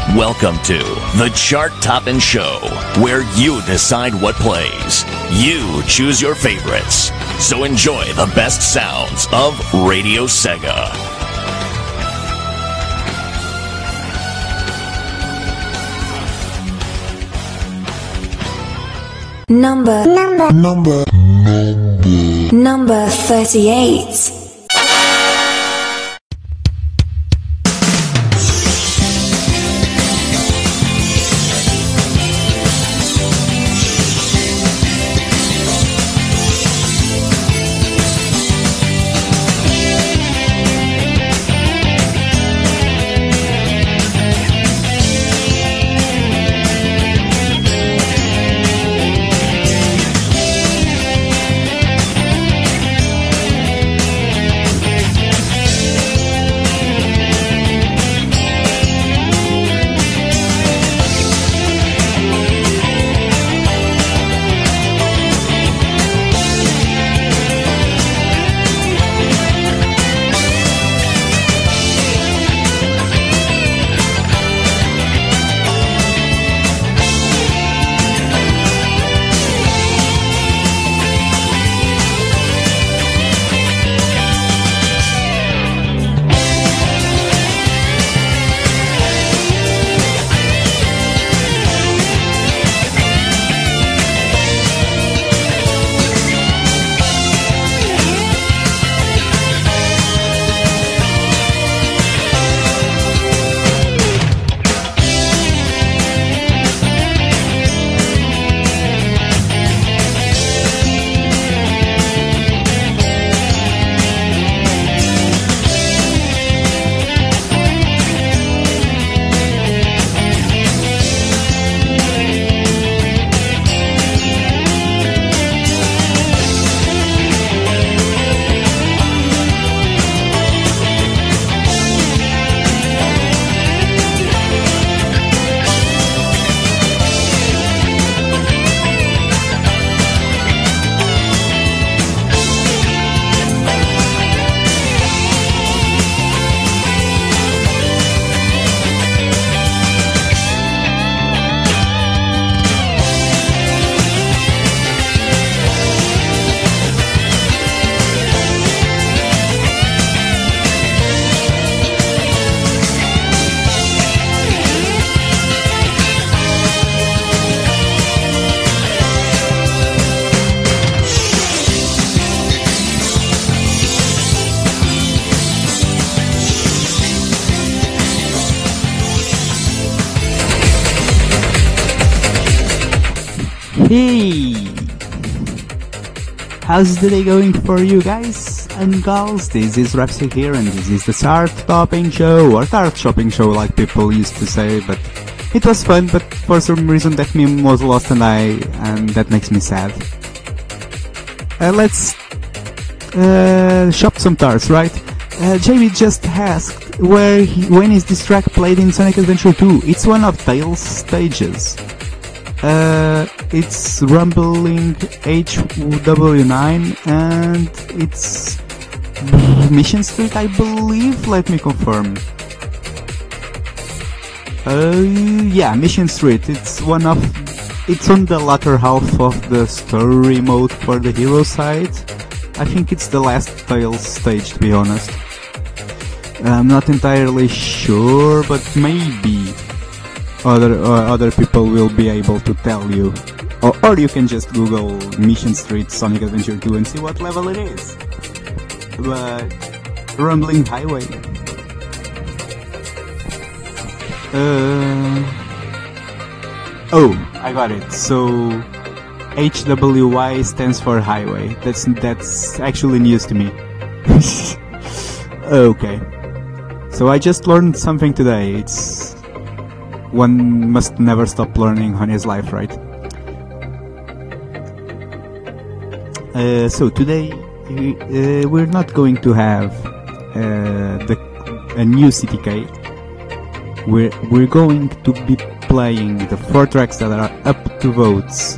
Welcome to the Chart Toppin' Show, where you decide what plays. You choose your favorites. So enjoy the best sounds of Radio Sega. Number 38. Hey! How's the day going for you guys and gals? This is Rapsy here, and this is the Chart Topping Show, or Chart Shopping Show like people used to say, but it was fun, but for some reason that meme was lost and that makes me sad. Let's shop some tarts, right? Jamie just asked when is this track played in Sonic Adventure 2? It's one of Tails' stages. It's Rumbling HW9 and it's Mission Street, I believe. Let me confirm. Yeah, Mission Street. It's on the latter half of the story mode for the hero side. I think it's the last Tails stage, to be honest. I'm not entirely sure, but maybe other people will be able to tell you. Or you can just Google Mission Street Sonic Adventure 2 and see what level it is. But Rumbling Highway. Oh, I got it. So HWY stands for highway. That's actually news to me. Okay. So I just learned something today. One must never stop learning on his life, right? So today we're not going to have a new CTK. We're going to be playing the 4 tracks that are up to votes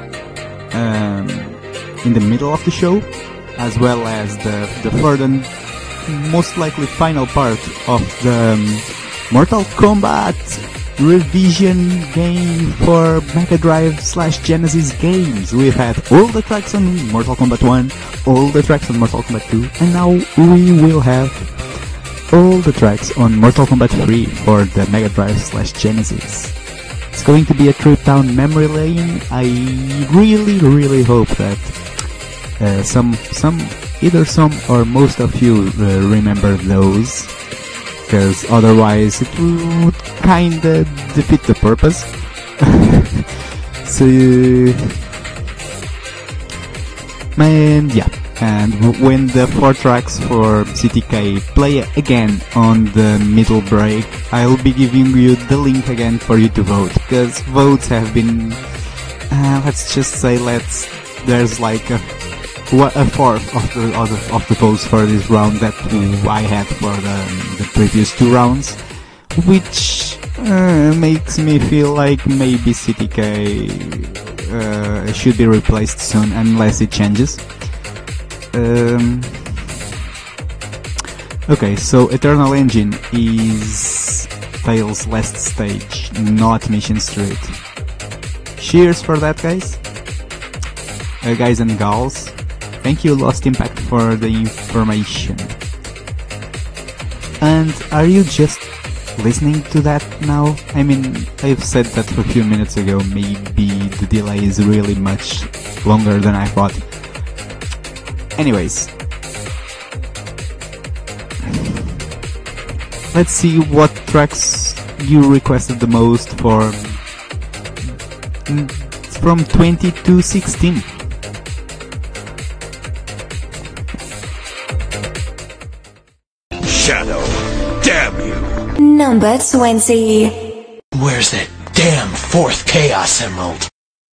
in the middle of the show, as well as the third and most likely final part of the Mortal Kombat revision game for Mega Drive / Genesis games. We've had all the tracks on Mortal Kombat 1, all the tracks on Mortal Kombat 2, and now we will have all the tracks on Mortal Kombat 3 for the Mega Drive / Genesis. It's going to be a trip down memory lane. I really hope that either some or most of you remember those, because otherwise it would kinda defeat the purpose. So, and yeah, and when the 4 tracks for CTK play again on the middle break, I'll be giving you the link again for you to vote, because votes have been, let's just say, there's like a fourth of the votes for this round that I had for the previous 2 rounds, which makes me feel like maybe CTK should be replaced soon unless it changes. Okay, so Eternal Engine is Tails' last stage, not Mission Street. Cheers for that, guys. Guys and gals. Thank you, Lost Impact, for the information. And are you just listening to that now? I mean, I've said that a few minutes ago. Maybe the delay is really much longer than I thought. Anyways, let's see what tracks you requested the most for from 2016. Shadow, damn you! Number 20. Where's that damn 4th Chaos Emerald?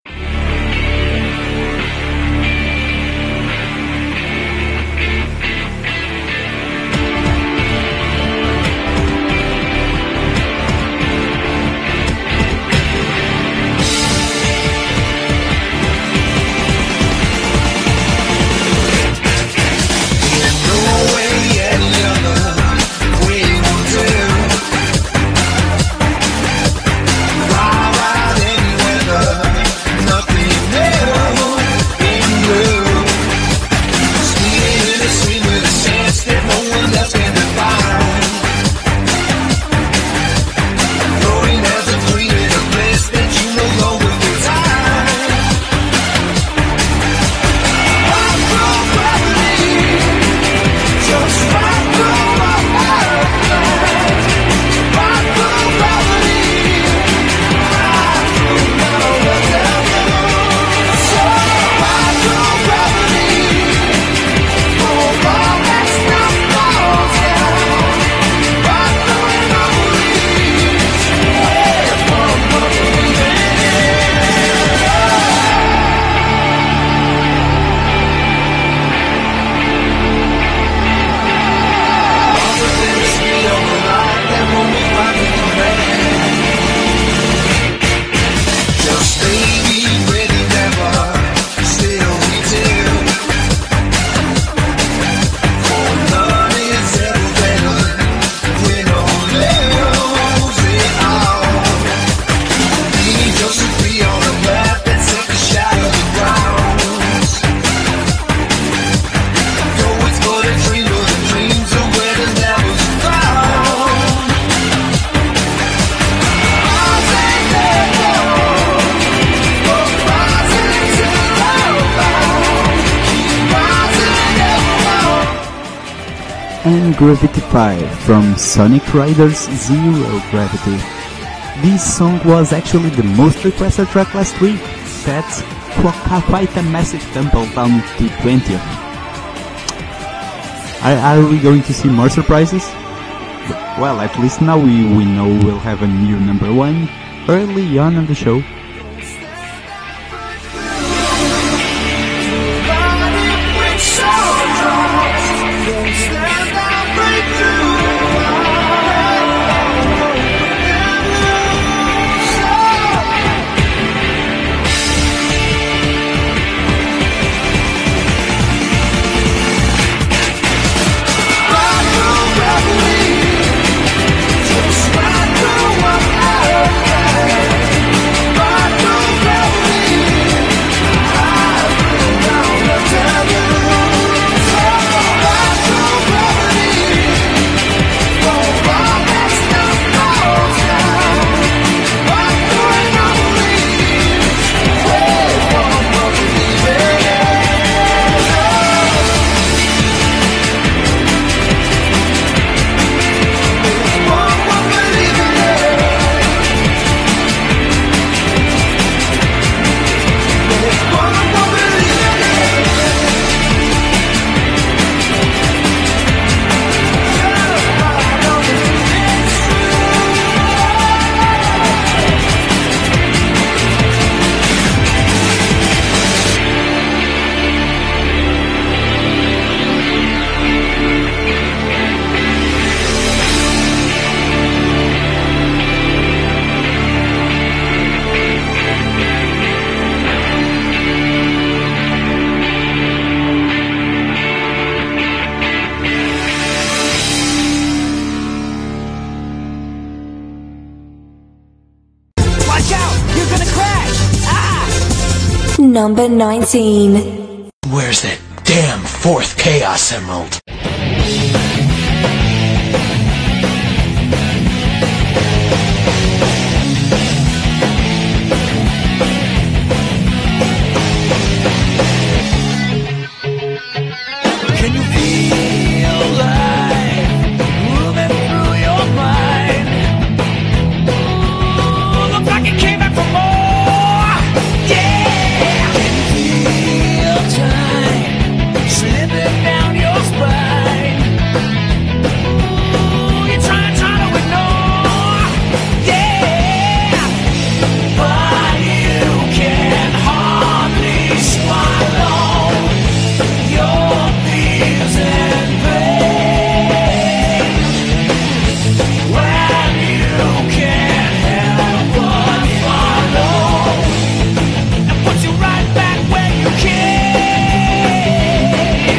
And Gravity 5 from Sonic Riders Zero Gravity. This song was actually the most requested track last week. That's quite a massive tumble down to 20th. Are we going to see more surprises? Well, at least now we know we'll have a new number 1 early on in the show. Number 19. Where's that damn fourth Chaos Emerald? Can you feel life moving through your mind? Ooh, looks like it came back for more. Yeah. Can you feel time slipping down your spine? Ooh, you're trying to ignore. Yeah. But you can hardly swallow your fears and pain when you can't help but follow and put you right back where you came.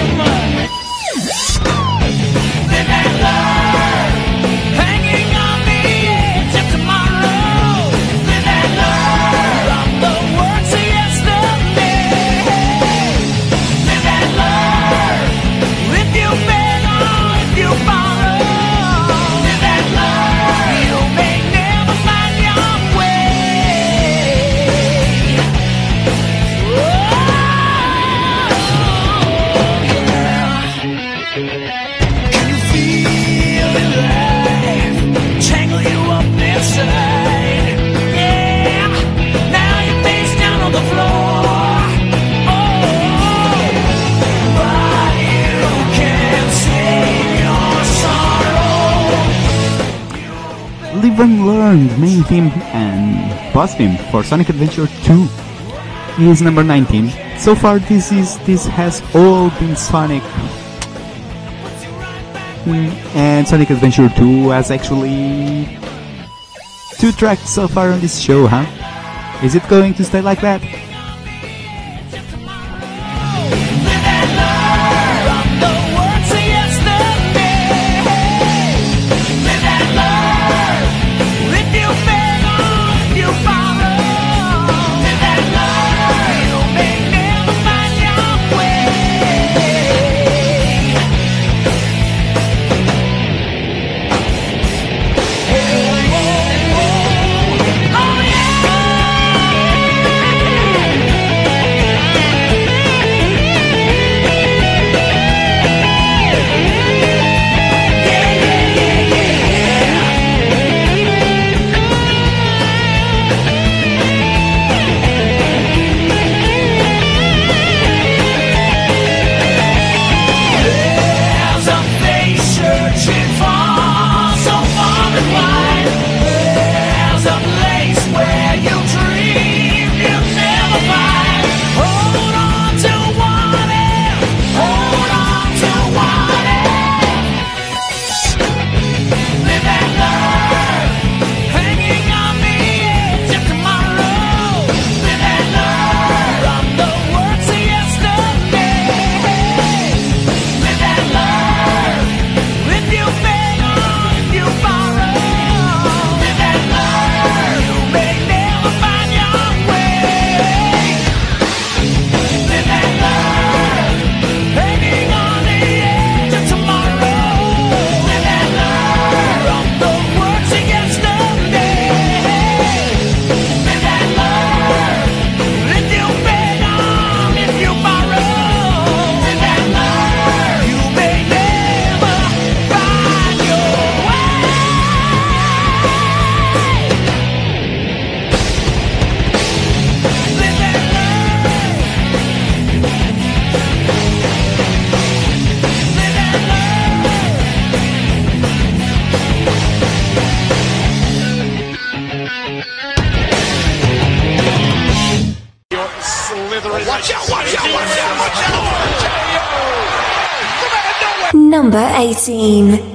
Live and learn, hanging on the edge of tomorrow. Live and learn from the words of yesterday. Live and learn. If you fail or if you borrow, live and learn. You may never find your way. Can you feel it life tangle you up inside? Yeah. Now you're face down on the floor. Oh. But you can't save your sorrow. Live and Learn, main theme and boss theme for Sonic Adventure 2 is number 19. So far this has all been Sonic. And Sonic Adventure 2 has actually 2 tracks so far on this show, huh? Is it going to stay like that? Live and learn from the words of yesterday. Live and learn. If you fail or if you borrow, live and learn. You may never find your way. Oh yeah. There's a face searching far, so far and wide. There's a place where you dream you'll never find. Hold on to what if, hold on to what if. Live and learn, hanging on the edge of tomorrow. Live and learn from the words of yesterday. Live and learn. If you fail or if you borrow, live and learn. You may never find your way. Live and learn, hanging on the edge of tomorrow. Live and learn from the words of yesterday. Live and learn. If you fail or if you borrow, live and learn. You may never find your way. Live and learn. Live and learn. Watch out, watch out, watch out, watch out! Number 18.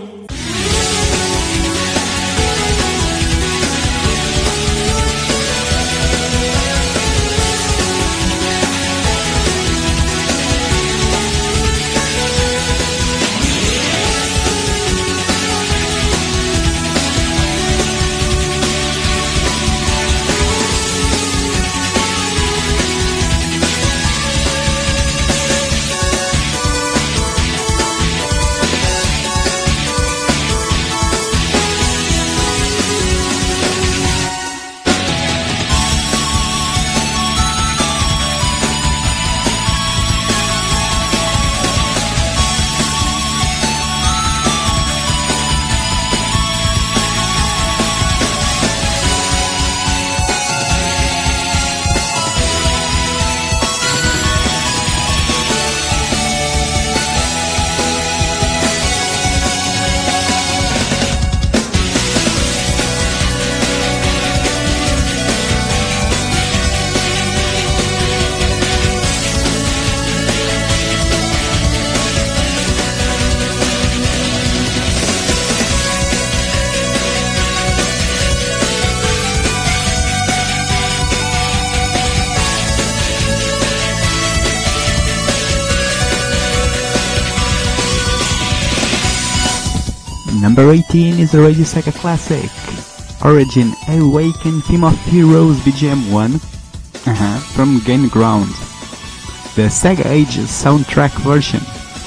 Number 18 is a Radio Sega classic. Origin Awaken Theme of Heroes BGM 1 from Game Ground. The Sega Ages soundtrack version.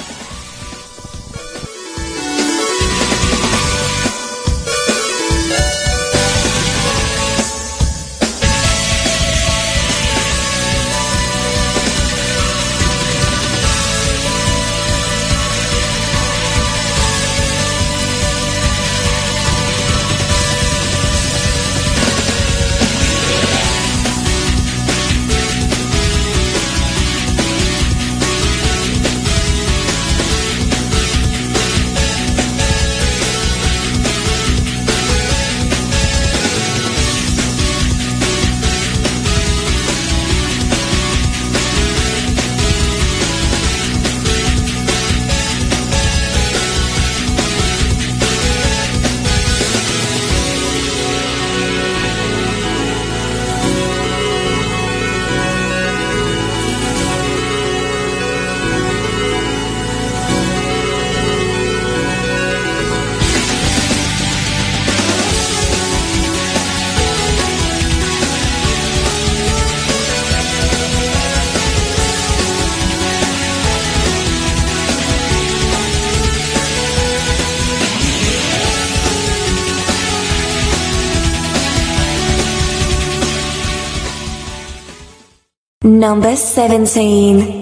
Number 17.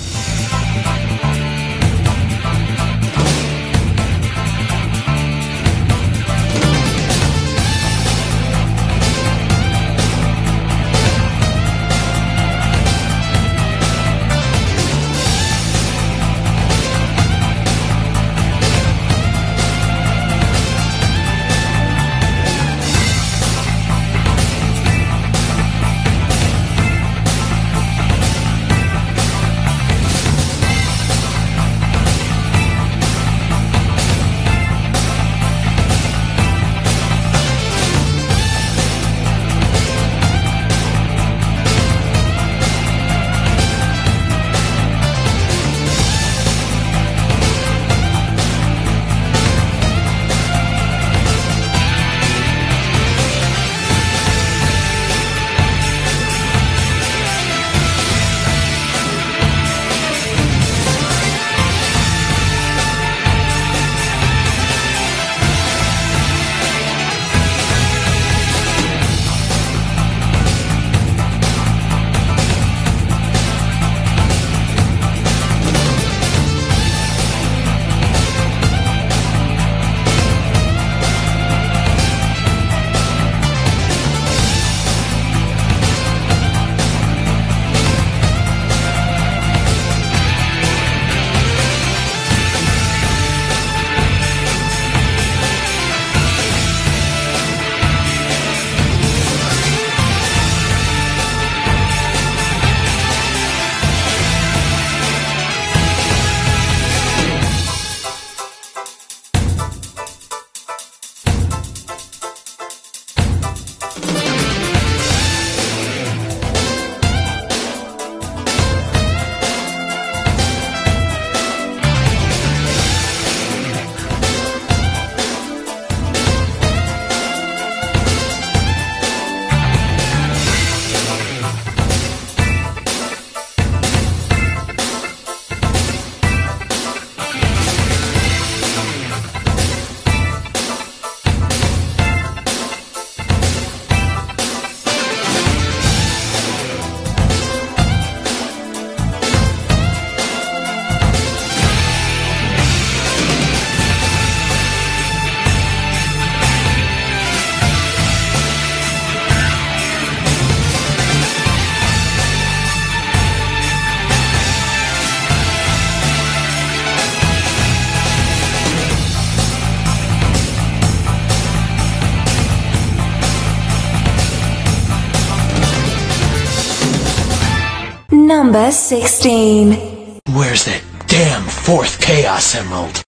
Number 16. Where's that damn fourth Chaos Emerald?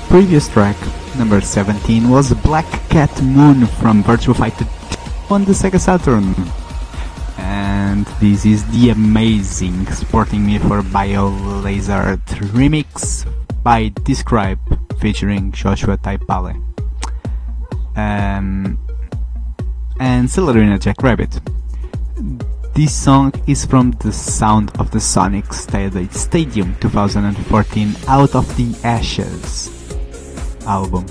previous track, number 17, was Black Cat Moon from Virtua Fighter 2 on the Sega Saturn. And this is the amazing Sporting Me for BioLazard remix by Describe featuring Joshua Taipale and Celerina Jackrabbit. This song is from the Sound of the Sonic Stadium 2014 Out of the Ashes album.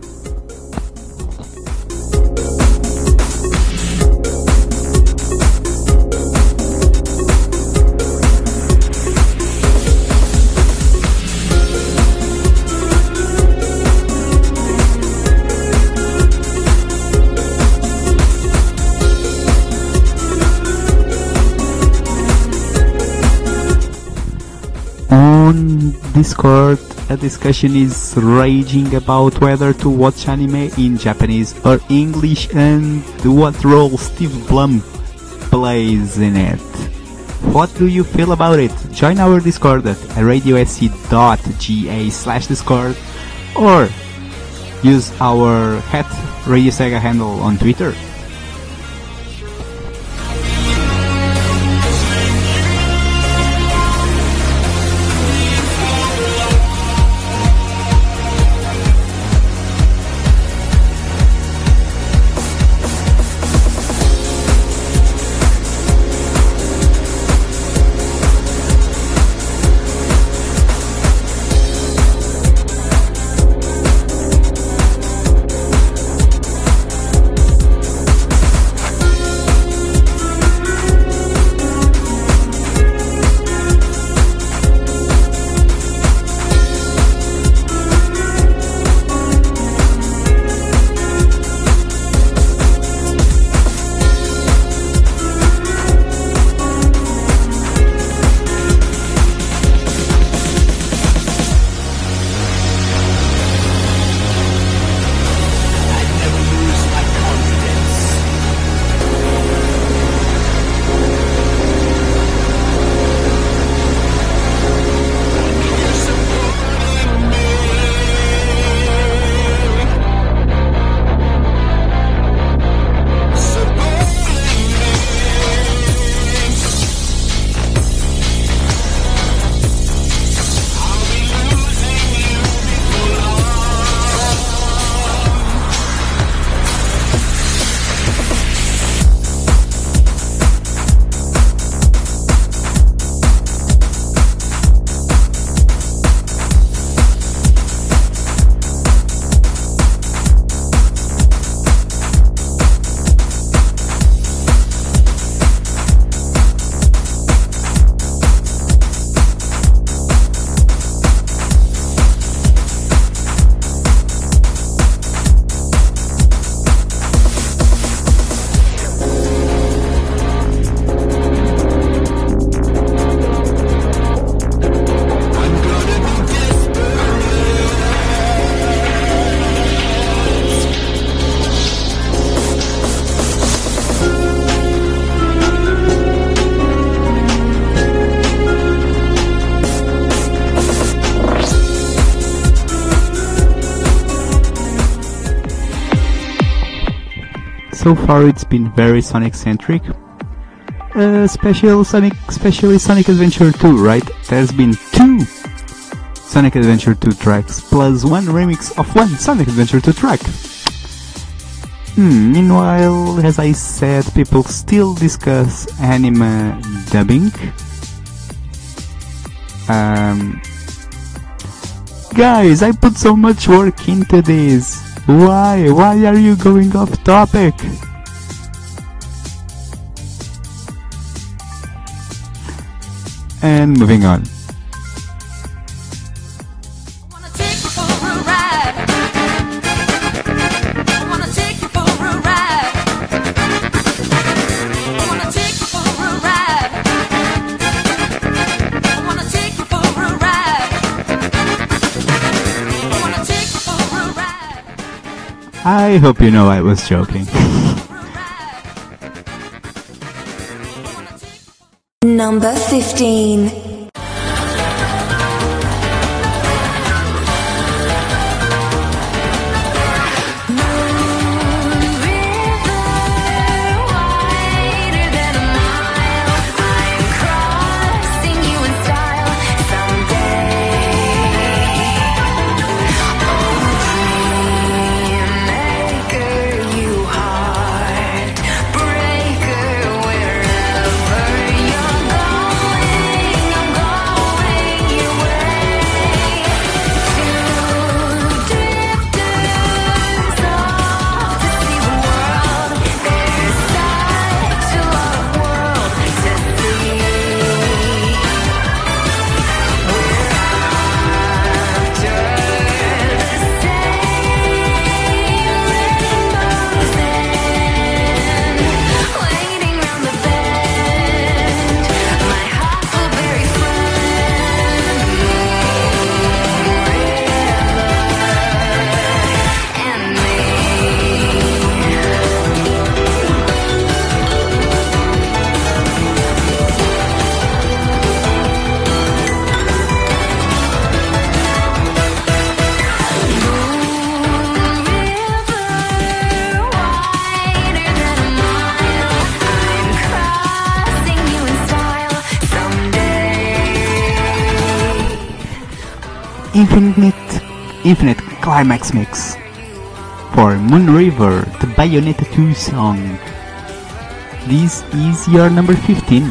On Discord, a discussion is raging about whether to watch anime in Japanese or English and what role Steve Blum plays in it. What do you feel about it? Join our Discord at radiosc.ga/discord or use our @RadioSega handle on Twitter. So far it's been very Sonic-centric, especially Sonic Adventure 2, right? There's been 2 Sonic Adventure 2 tracks, plus 1 remix of 1 Sonic Adventure 2 track. Meanwhile, as I said, people still discuss anime dubbing. Guys, I put so much work into this. Why? Why are you going off topic? And moving on. I hope you know I was joking. Number 15. Infinite Climax Mix for Moon River, the Bayonetta 2 song. This is your number 15.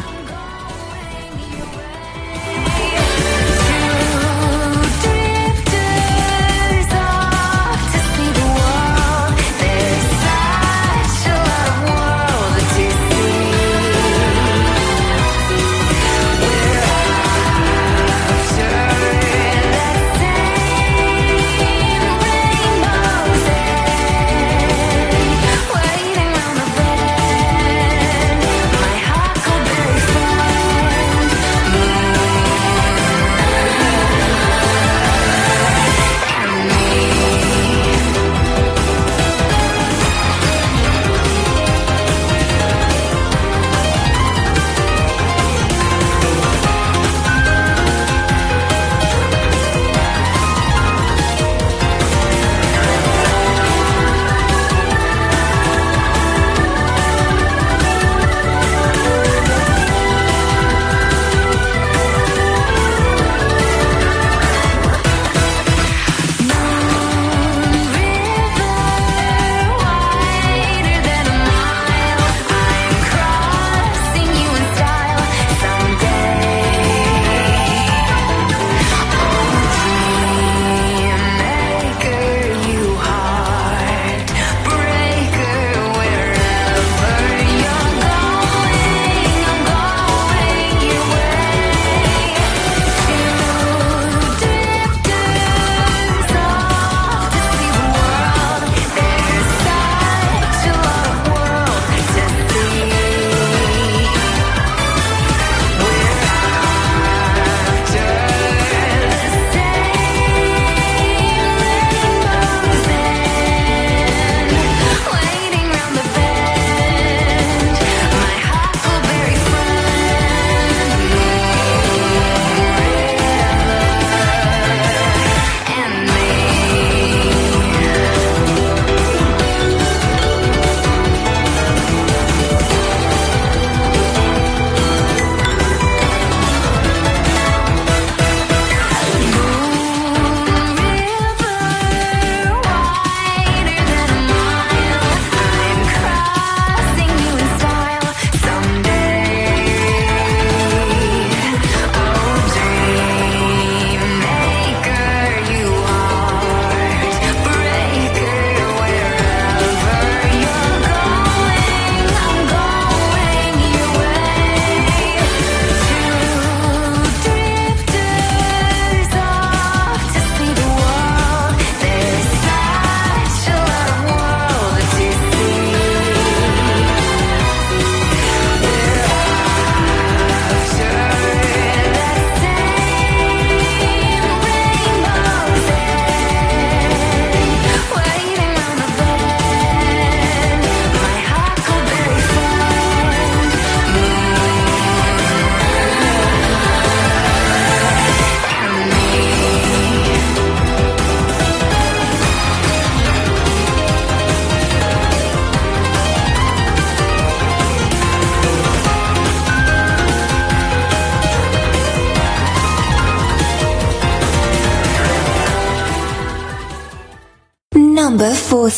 Number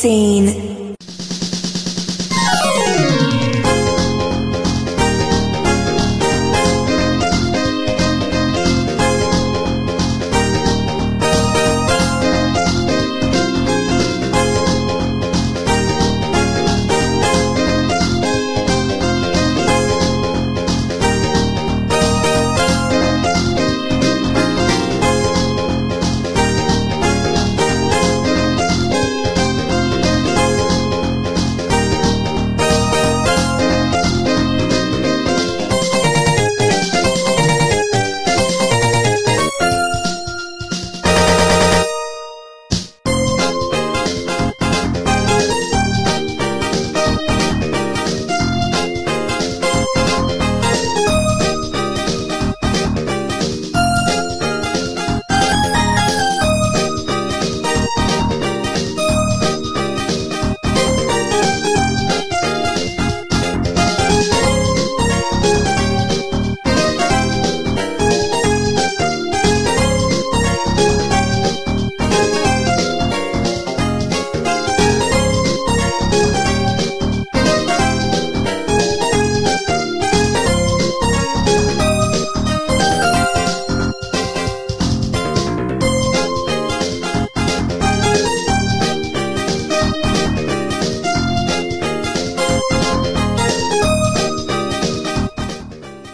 14.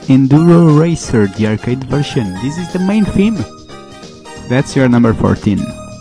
Enduro Racer, the arcade version. This is the main theme. That's your number 14.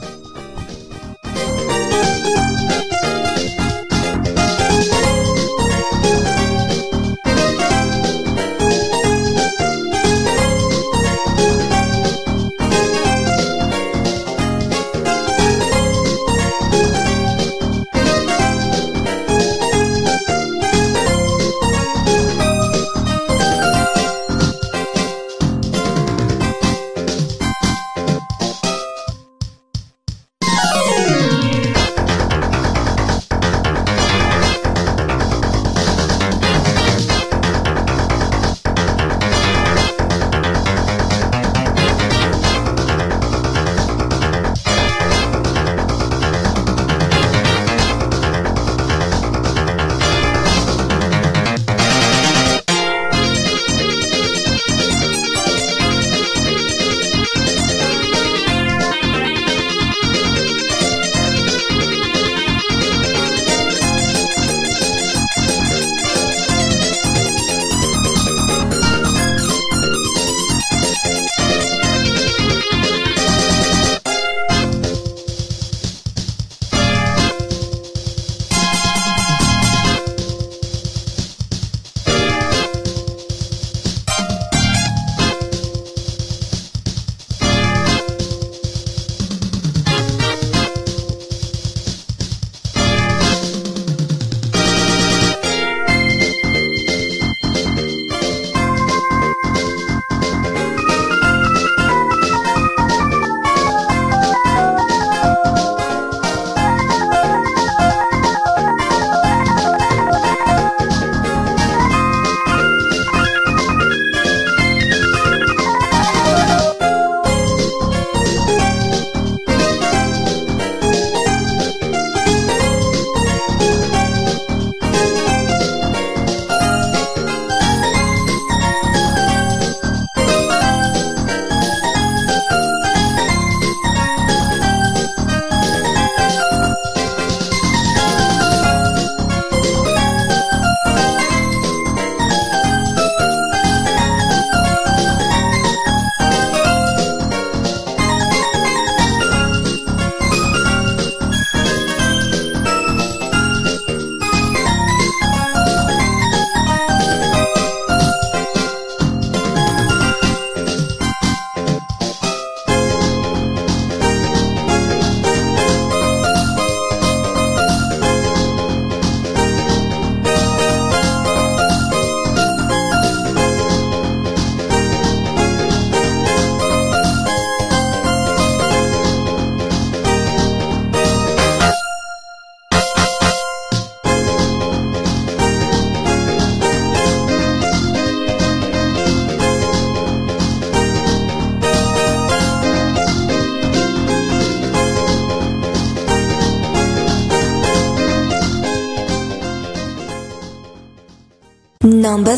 Number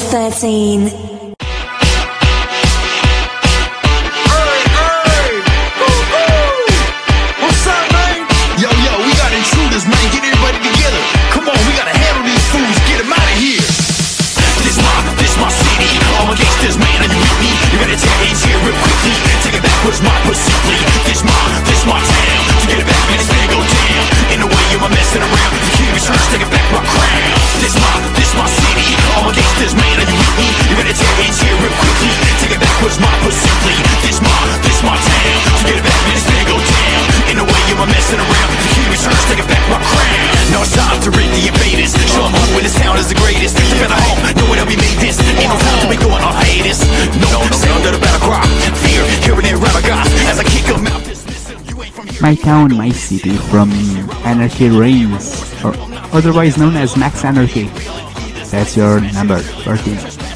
13. My Town, My City from Anarchy Reigns, or otherwise known as Max Anarchy. That's your number 13.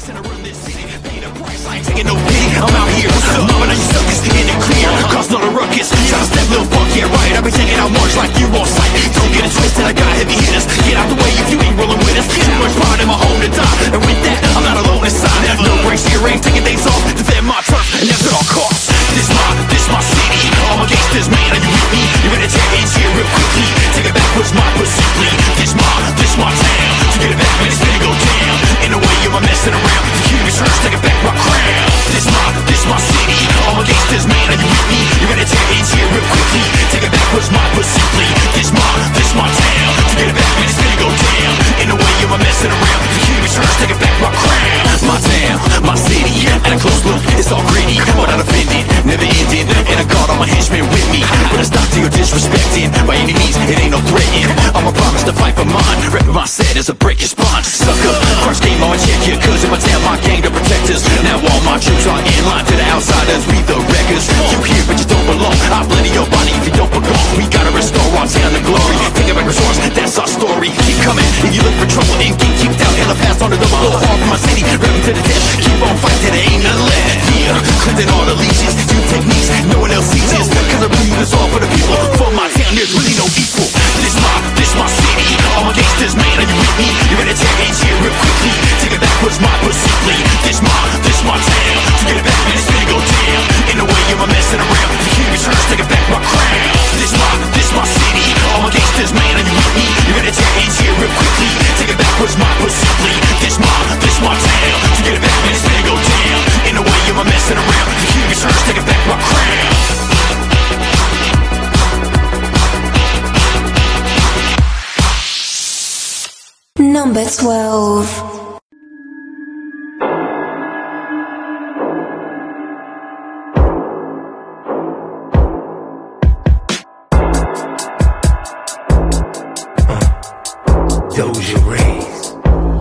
I'm out here, loving you suck this in and clear. Cause not a ruckus, try to step little fuck, yeah right. I've been taking out march like you on sight. Don't get it twisted, I got heavy hitters. Get out the way if you ain't rolling with us. Too much pride in my home to die. And with that, I'm not alone inside. No breaks here, ain't taking days off. Defend my turf, and that's at all costs. This my city. All my gangsters, man, are you with me? You better take it here real quickly. Take it back, what's my simply. This my town. To get it back, man, it's gonna go down. In a way, you're messing around. The human church, take it back right. break your spine, sucker. First game, I'ma check you, cause if I tell my gang to protect us. Now all my troops are in line, to the outsiders, we the wreckers. You here, but you don't belong. I'll blend in your body if you don't belong. We gotta restore our town to glory. Take it back resource, that's our story. Keep coming, if you look for trouble and get kicked out. Hell, I passed on the double, go hard for my city. Rapping to the death, keep on fighting till there ain't nothing left. Yeah, cleansing all the leeches, new techniques, no one else teaches. Cause I really do this all for the people. For my town, there's really no equal. This my city. All my gangsters, man, are you with me? You're gonna tear it here real quickly. Take it backwards, my simply. This my town. To get it back, man, it's gonna go down. Ain't no way you're messing around. If you hear me turn, take it back my crown. This my city. All my gangsters, man, are you with me? You're gonna tear it here real quickly. Take it backwards, my simply. This my town. To get it back, man, it's gonna go down. Ain't no way you're messing around. If you hear me turn, take it back my crown. Number 12. Doja Rays.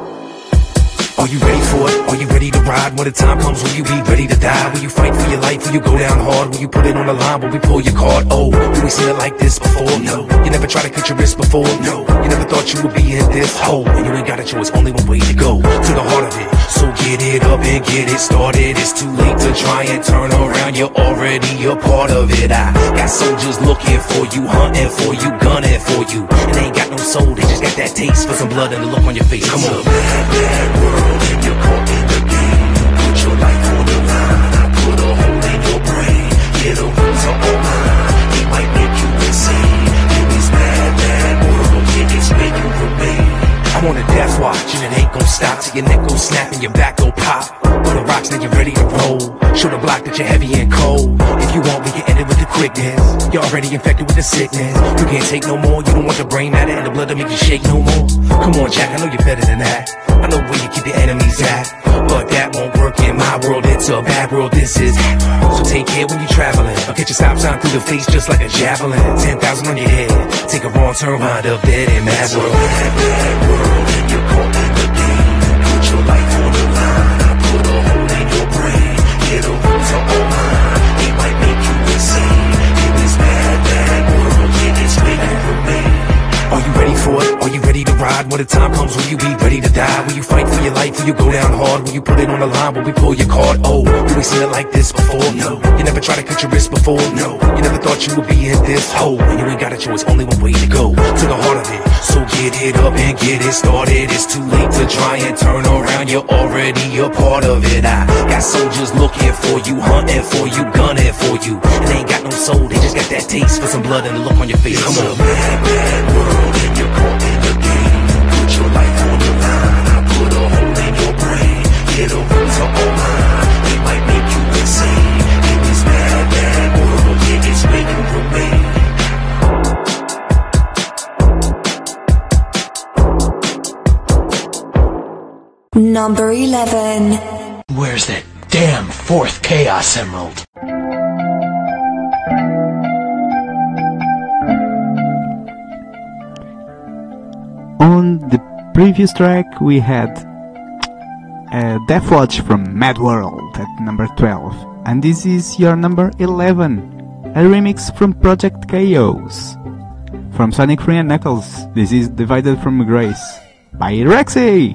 Are you ready for it? Are you ready to ride? When the time comes, will you be ready to die? Will you fight for your life? Will you go down hard? Will you put it on the line? Will we pull your card? Oh, do we see it like this before? No. You never tried to cut your wrist before? No. You never thought you would be in this hole. And you ain't got a choice, only one way to go. To the heart of it. So get it up and get it started. It's too late to try and turn around. You're already a part of it. I got soldiers looking for you, hunting for you, gunning for you. And they ain't got no soul, they just got that taste for some blood and the look on your face. Come on. It's a bad, bad world, and you're caught in the game. Put your life on the line. I put a hole in your brain. Yeah, the rules are all mine. They might make you insane. In this bad, bad world, yeah, it's where you remain. I'm on a death watch and it ain't gon' stop till your neck go snap and your back go pop. Throw the rocks, now you're ready to roll. Show the block that you're heavy and cold. If you want, we can end it with the quickness. You're already infected with the sickness. You can't take no more. You don't want the brain matter and the blood to make you shake no more. Come on, Jack, I know you're better than that. I know where you keep the enemies at, but that won't work in my world. It's a bad world, this is. So take care when you're traveling. I'll get your stop sign through the face just like a javelin. 10,000 on your head. Take a wrong turn, wind up dead in mad world. Bad, bad world, and you're caught in the game. Put your life on the line. I put a hole in your brain. Yeah, the rules are all mine. They might make you insane. In this bad, bad world, yeah, it's where you remain. Are you ready for it? Are you ready to ride? When the time comes, will you be ready to die? Will you fight for your life? Will you go down hard? Will you put it on the line? Will we pull your card? Oh, do we seen it like this before? No. You never tried to cut your wrist before? No. You never thought you would be in this hole. And you ain't got a choice, only one way to go. To the heart of it. So get it up and get it started. It's too late to try and turn around. You're already a part of it. I got soldiers looking for you, hunting for you, gunning for you. And they ain't got no soul, they just got that taste for some blood and the look on your face. Come on. It's a bad, bad world, and you're caught in the game. Put your life on the line. I put a hole in your brain. Yeah, the rules are all mine. They might make you insane. In this bad, bad world, yeah, it's where you remain. Number 11. Where's that damn fourth Chaos Emerald? On the previous track we had Death Watch from Mad World at number 12, and this is your number 11, a remix from Project Chaos. From Sonic Free and Knuckles, this is Divided from Grace by Rexy!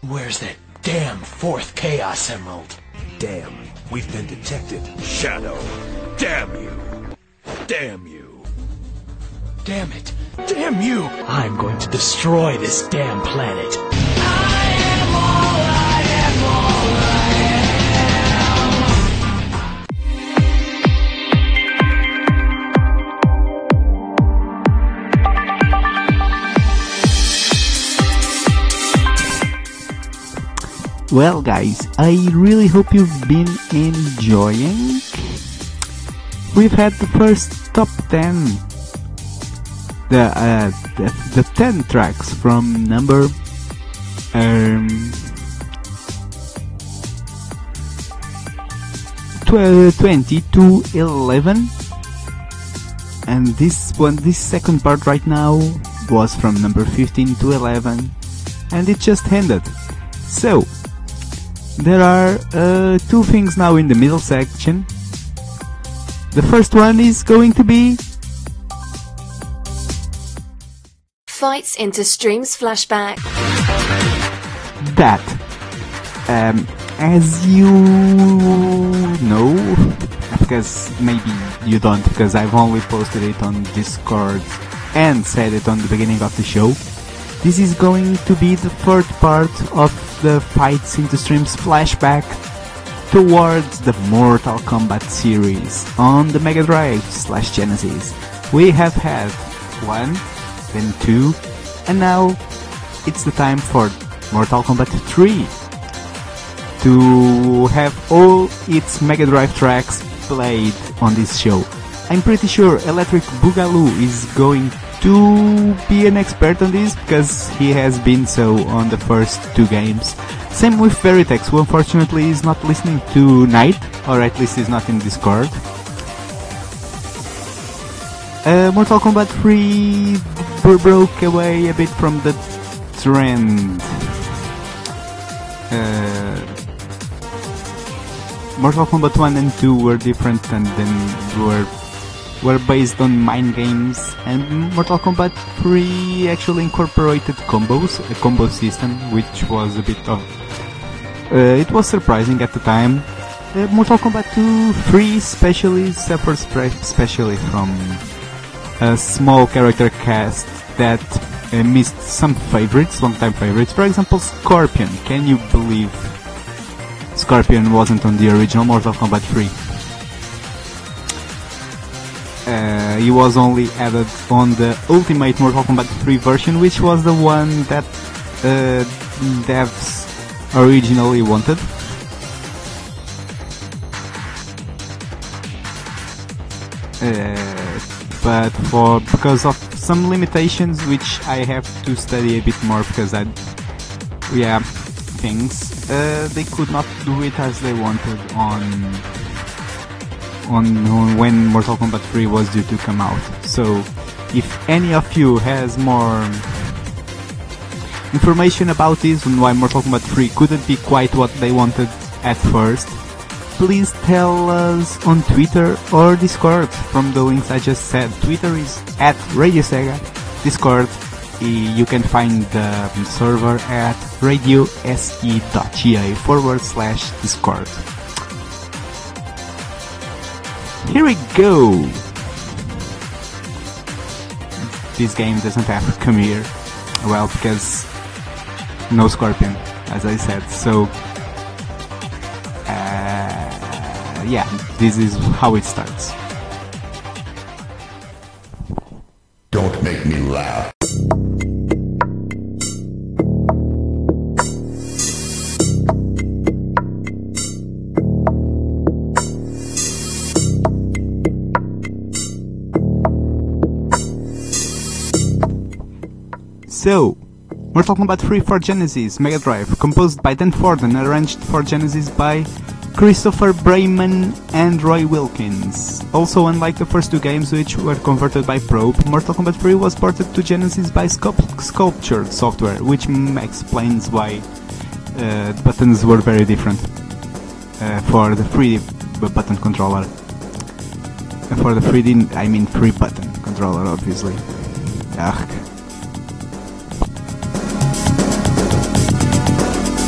Where's that damn fourth Chaos Emerald? Damn, we've been detected. Shadow, damn you. Damn you. Damn it. Damn you. I'm going to destroy this damn planet. Well, guys, I really hope you've been enjoying. We've had the first top 10, the 10 tracks from number 20 to 11, and this second part right now was from number 15 to 11, and it just ended. So there are two things now in the middle section. The first one is going to be Fights into Streams Flashback. That. As you know, because maybe you don't, because I've only posted it on Discord and said it on the beginning of the show, this is going to be the third part of the Fights into Streams flashback towards the Mortal Kombat series on the Mega Drive / Genesis. We have had 1, then 2, and now it's the time for Mortal Kombat 3 to have all its Mega Drive tracks played on this show. I'm pretty sure Electric Boogaloo is going to be an expert on this, because he has been so on the first 2 games. Same with Veritex, who unfortunately is not listening tonight, or at least is not in Discord. Mortal Kombat 3 broke away a bit from the trend. Mortal Kombat 1 and 2 were different, and then were based on mind games, and Mortal Kombat 3 actually incorporated combos, a combo system, which was a bit of... it was surprising at the time. Mortal Kombat 3 especially suffers especially from a small character cast that missed some favorites, long-time favorites. For example, Scorpion. Can you believe Scorpion wasn't on the original Mortal Kombat 3? He was only added on the Ultimate Mortal Kombat 3 version, which was the one that devs originally wanted. But because of some limitations, which I have to study a bit more, because they could not do it as they wanted on when Mortal Kombat 3 was due to come out. So if any of you has more information about this and why Mortal Kombat 3 couldn't be quite what they wanted at first, please tell us on Twitter or Discord from the links I just said. Twitter is at Radio Sega. Discord, you can find the server at radiose.ga/Discord. Here we go! This game doesn't have come here. Well, because no Scorpion, as I said. So, yeah, this is how it starts. Don't make me laugh. So, Mortal Kombat 3 for Genesis, Mega Drive, composed by Dan Ford and arranged for Genesis by Christopher Brayman and Roy Wilkins. Also, unlike the first 2 games, which were converted by Probe, Mortal Kombat 3 was ported to Genesis by Sculpture Software, which explains why the buttons were very different for the 3D button controller. For the 3D, I mean 3-button controller, obviously. Ugh.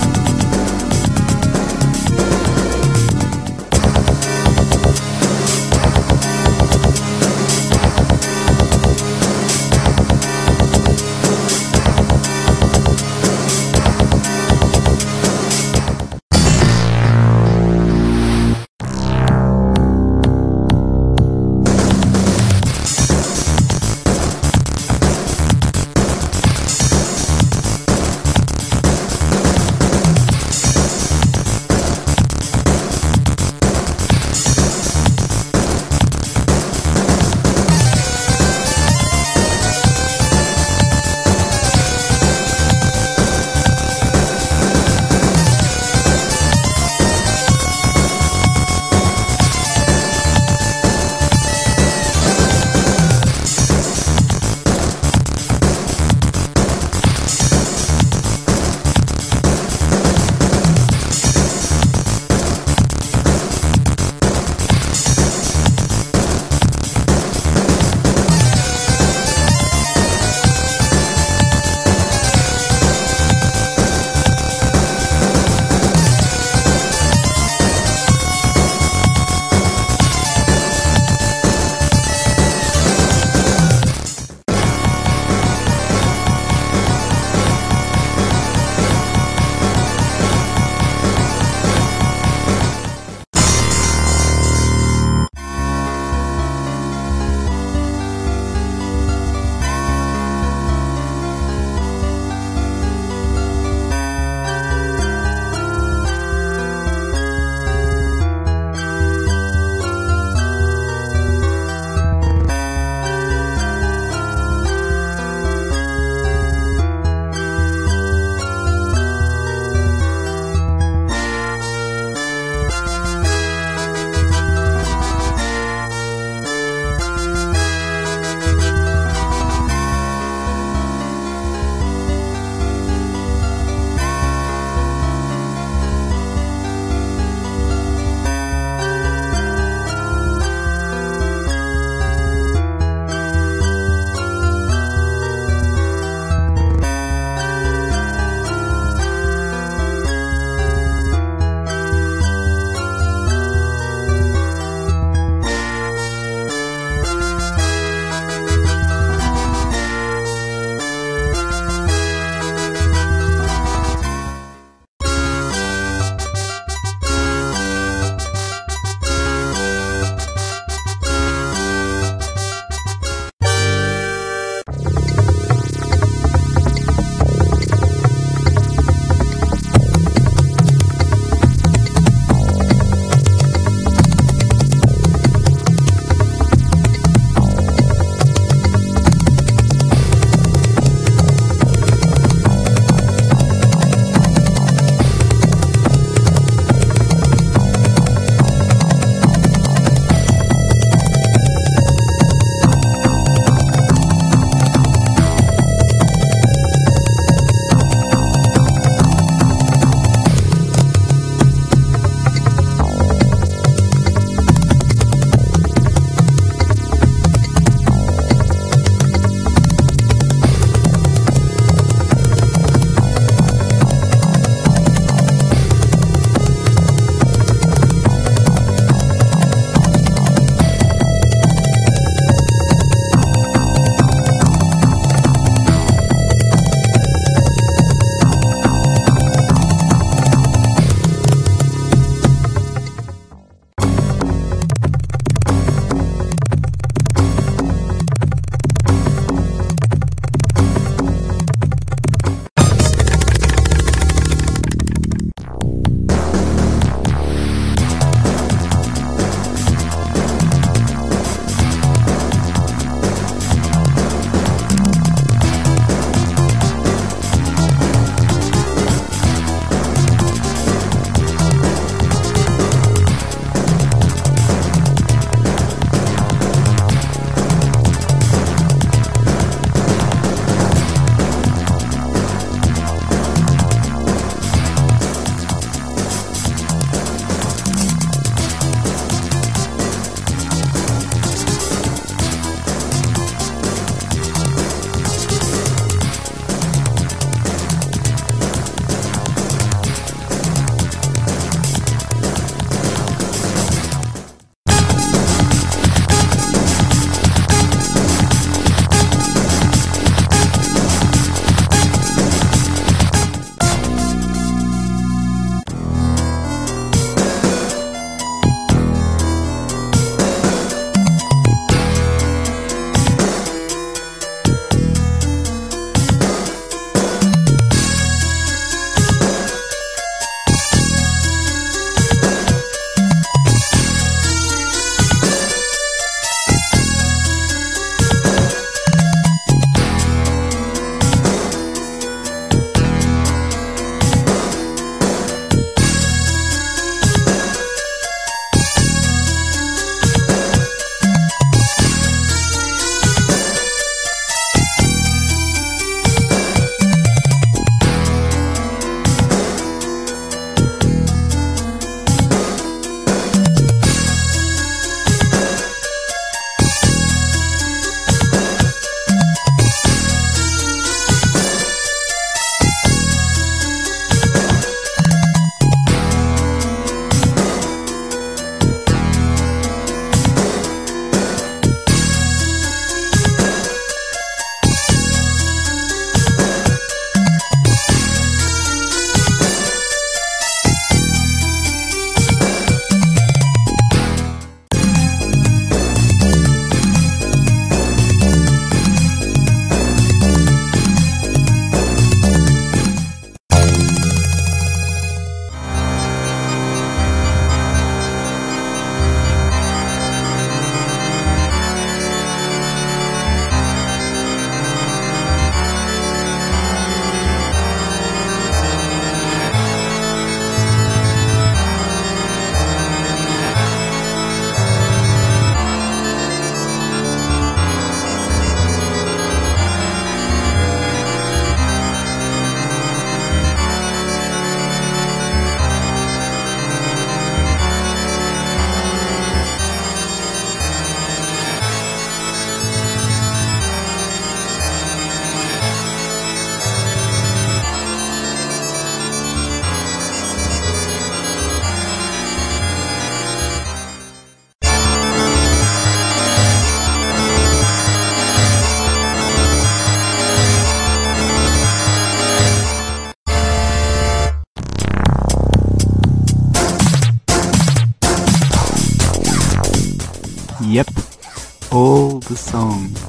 the songs.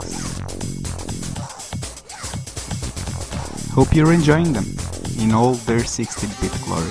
Hope you're enjoying them in all their 16-bit glory.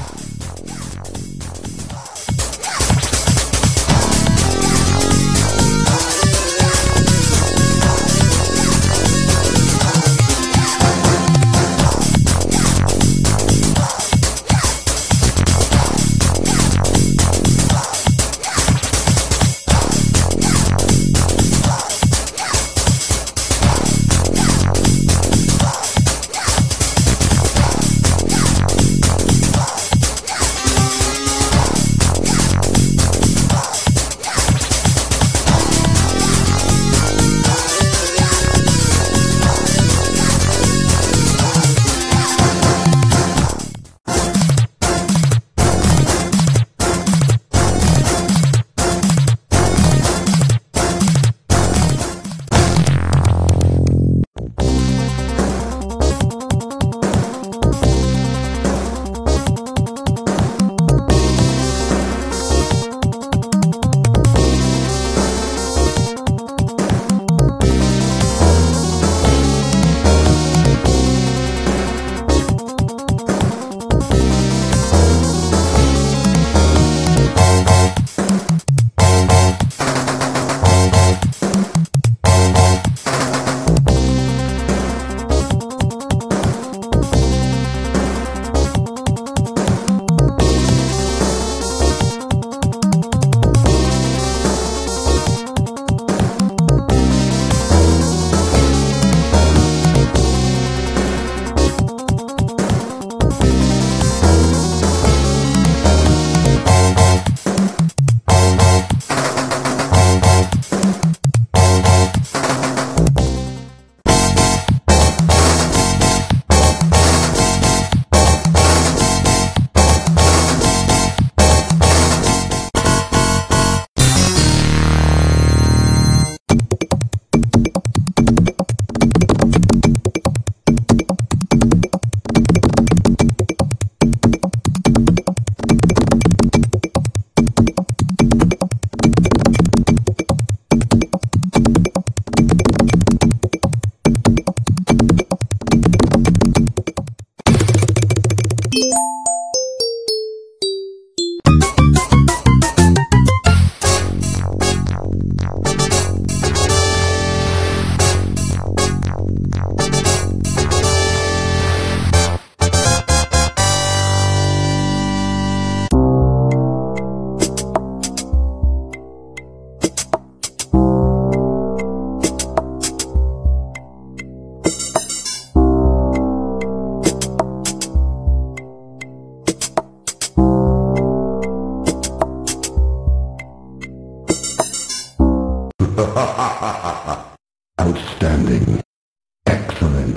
Outstanding. Excellent.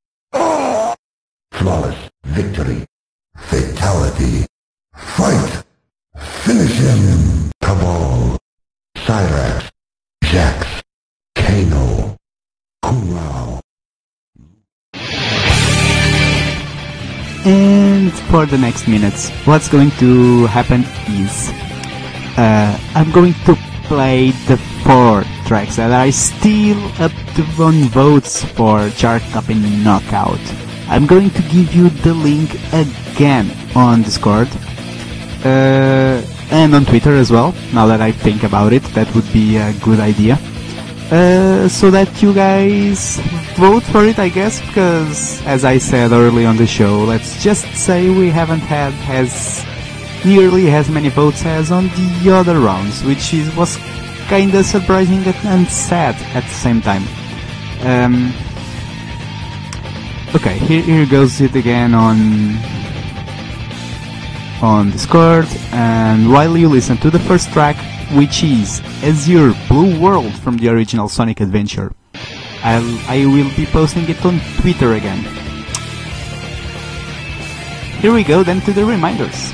Flawless victory. Fatality. Fight. Finish him. Cabal. Cyrax. Jax. Kano. Kunrao. And for the next minutes, what's going to happen is I'm going to play the 4 tracks that are still up to 1 votes for Chart Topping Knockout. I'm going to give you the link again on Discord and on Twitter as well. Now that I think about it, that would be a good idea. So that you guys vote for it, I guess, because as I said early on the show, let's just say we haven't had nearly as many votes as on the other rounds, which was kinda surprising and sad at the same time. Okay, here goes it again on Discord, and while you listen to the first track, which is Azure Blue World from the original Sonic Adventure, I will be posting it on Twitter again. Here we go then to the reminders.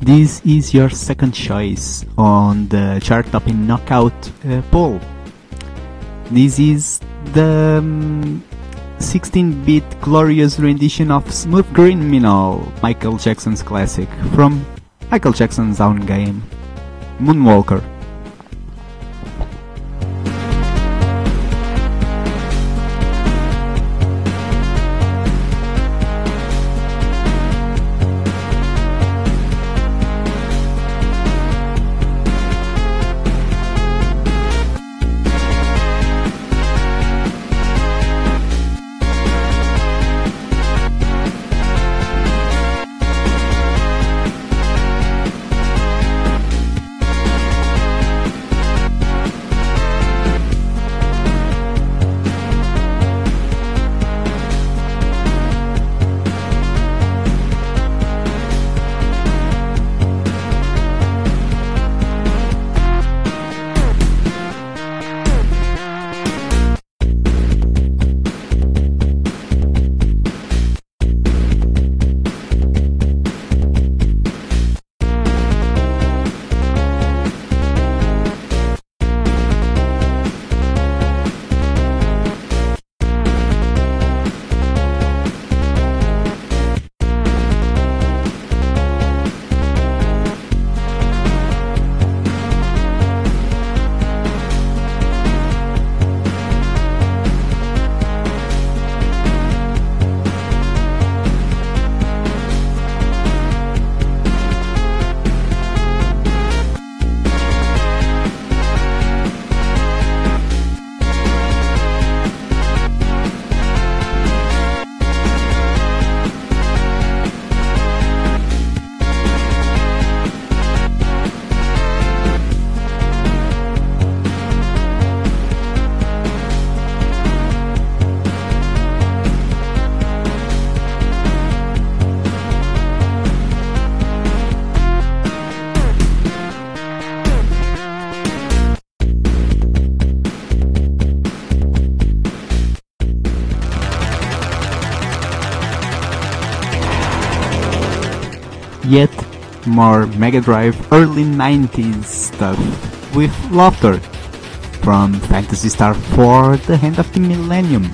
This is your second choice on the chart topping knockout poll. This is the 16-bit glorious rendition of Smooth Criminal, Michael Jackson's classic, from Michael Jackson's own game, Moonwalker. Yet more Mega Drive early 90s stuff with Laughter from Phantasy Star 4: The End of the Millennium.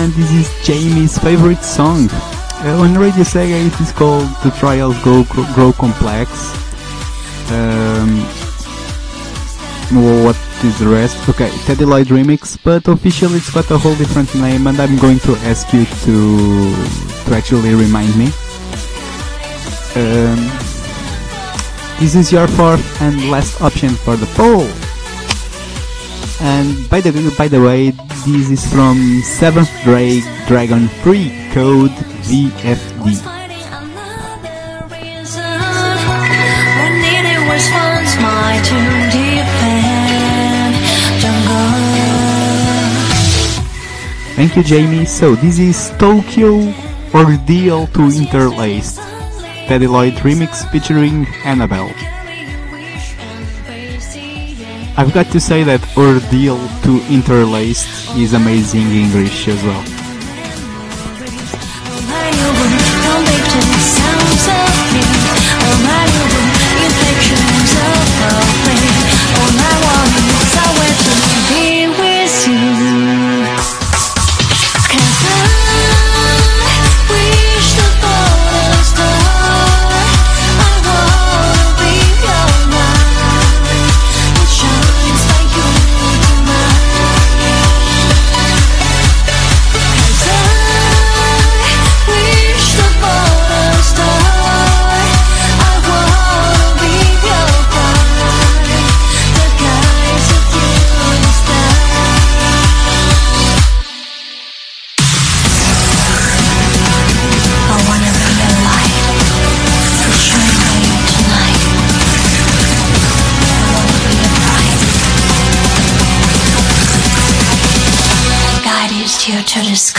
and this is Jamie's favorite song. On Radio Sega it is called The Trials Grow Complex. What is the rest? Okay, Teddy Lloyd Remix, but officially it's got a whole different name, and I'm going to ask you to actually remind me. This is your fourth and last option for the poll. And by the way, this is from 7th Dragon Free Code VFD. Thank you, Jamie. So this is Tokyo Ordeal to Interlaced, Teddy Lloyd remix featuring Annabelle. I've got to say that Ordeal to Interlaced is amazing English as well. You to the sky.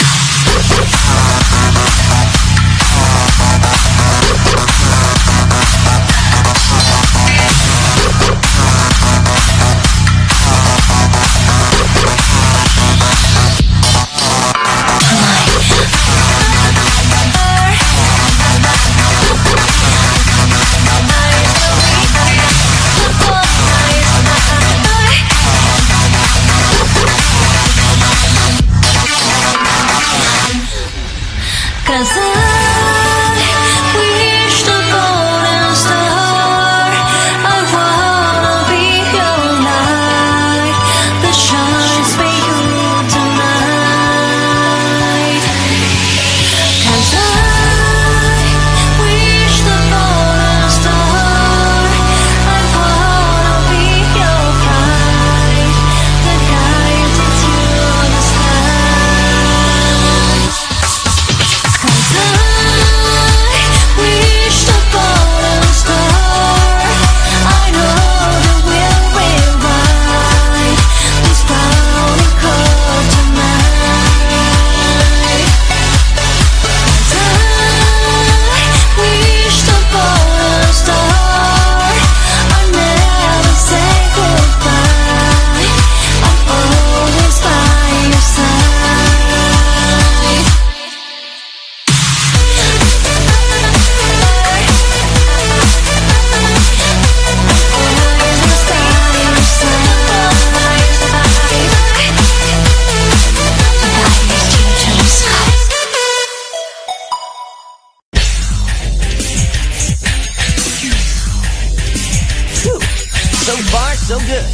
so good.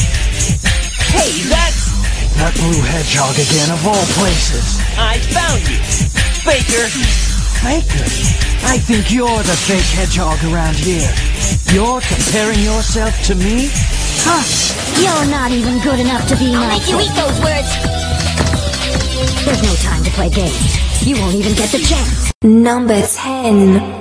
Hey, that's... That blue hedgehog again, of all places. I found you, Faker. Faker? I think you're the fake hedgehog around here. You're comparing yourself to me? Huh? You're not even good enough to be my... I'll make you eat those words. There's no time to play games. You won't even get the chance. Number 10.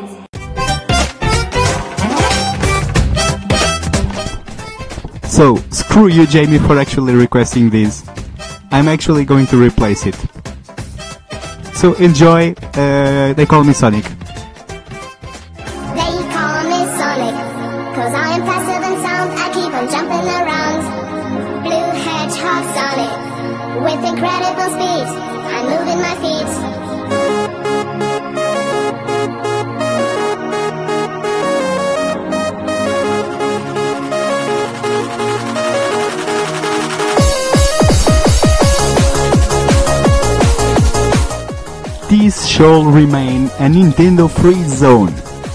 So, screw you, Jamie, for actually requesting this. I'm actually going to replace it. So, enjoy. They call me Sonic. They call me Sonic, 'cause I am faster than sound. I keep on jumping around. Blue hedgehog Sonic, with incredible speed. I'm moving my feet. this should remain a Nintendo free zone.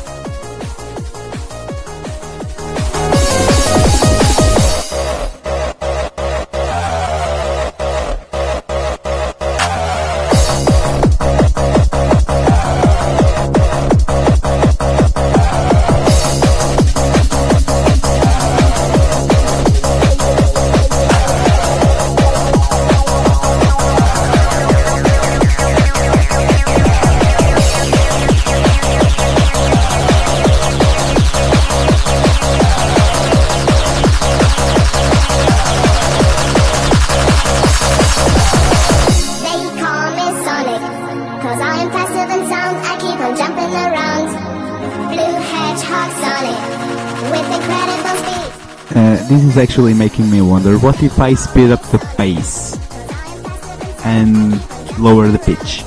This is actually making me wonder, what if I speed up the pace and lower the pitch?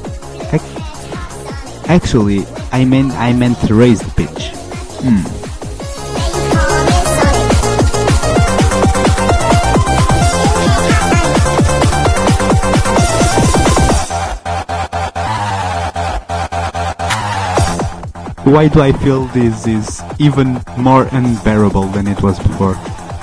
Actually, I meant to raise the pitch. Why do I feel this is even more unbearable than it was before?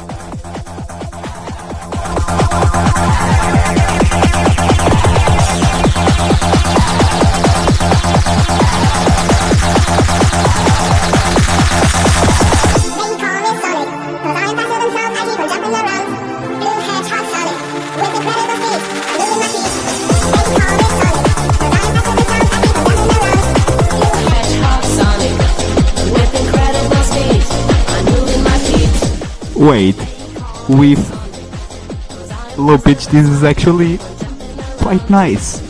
Wait, with low pitch this is actually quite nice.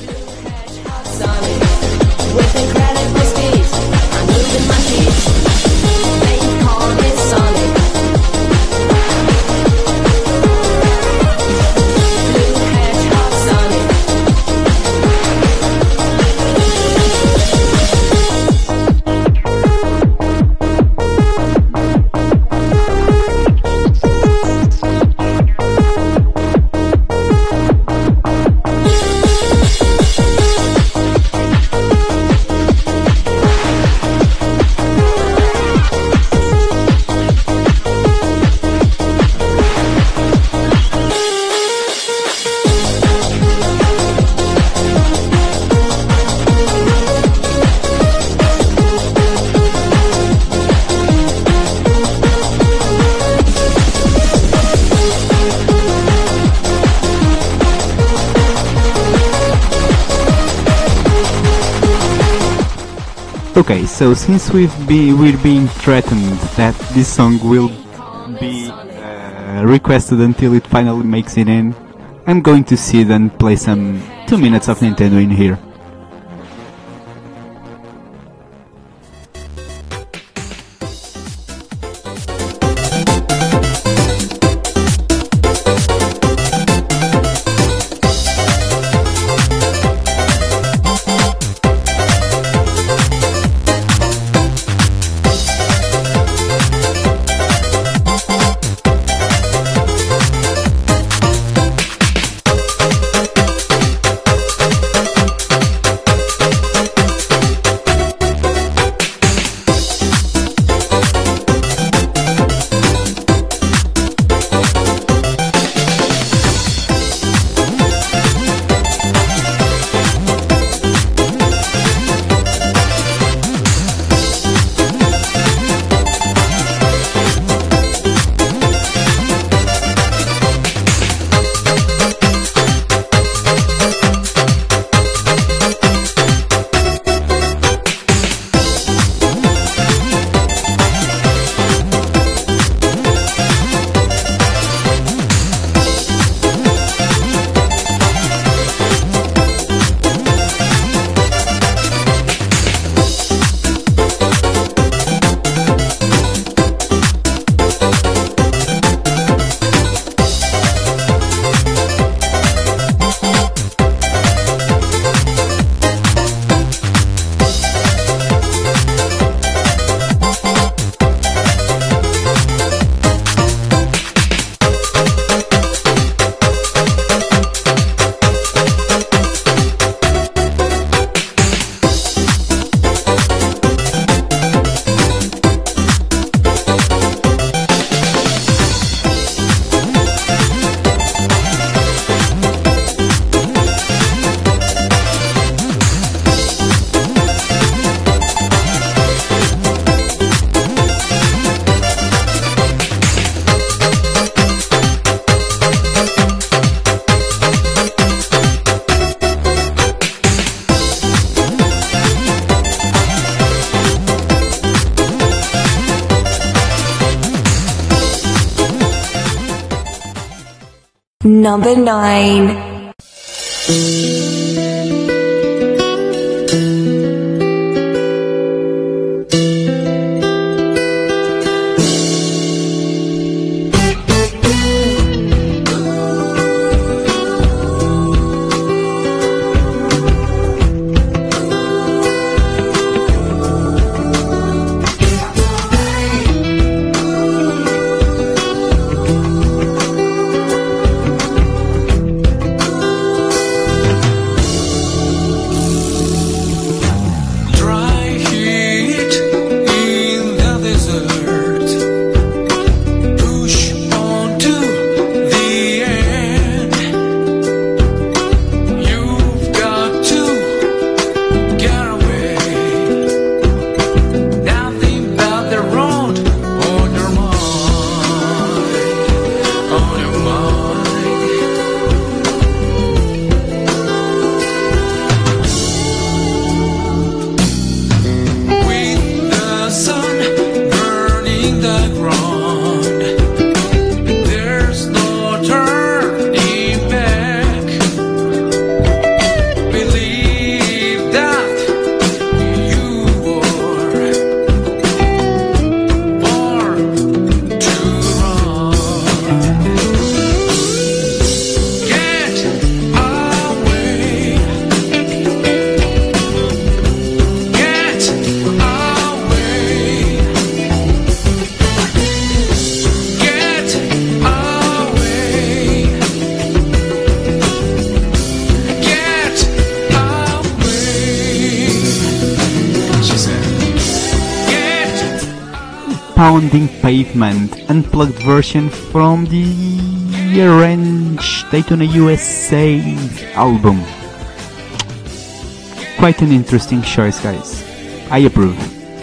Okay, so since we're being threatened that this song will be requested until it finally makes it in, I'm going to sit and play some 2 minutes of Nintendo in here. Number 9. Pounding Pavement, unplugged version from the Arrange Daytona USA album. Quite an interesting choice, guys. I approve.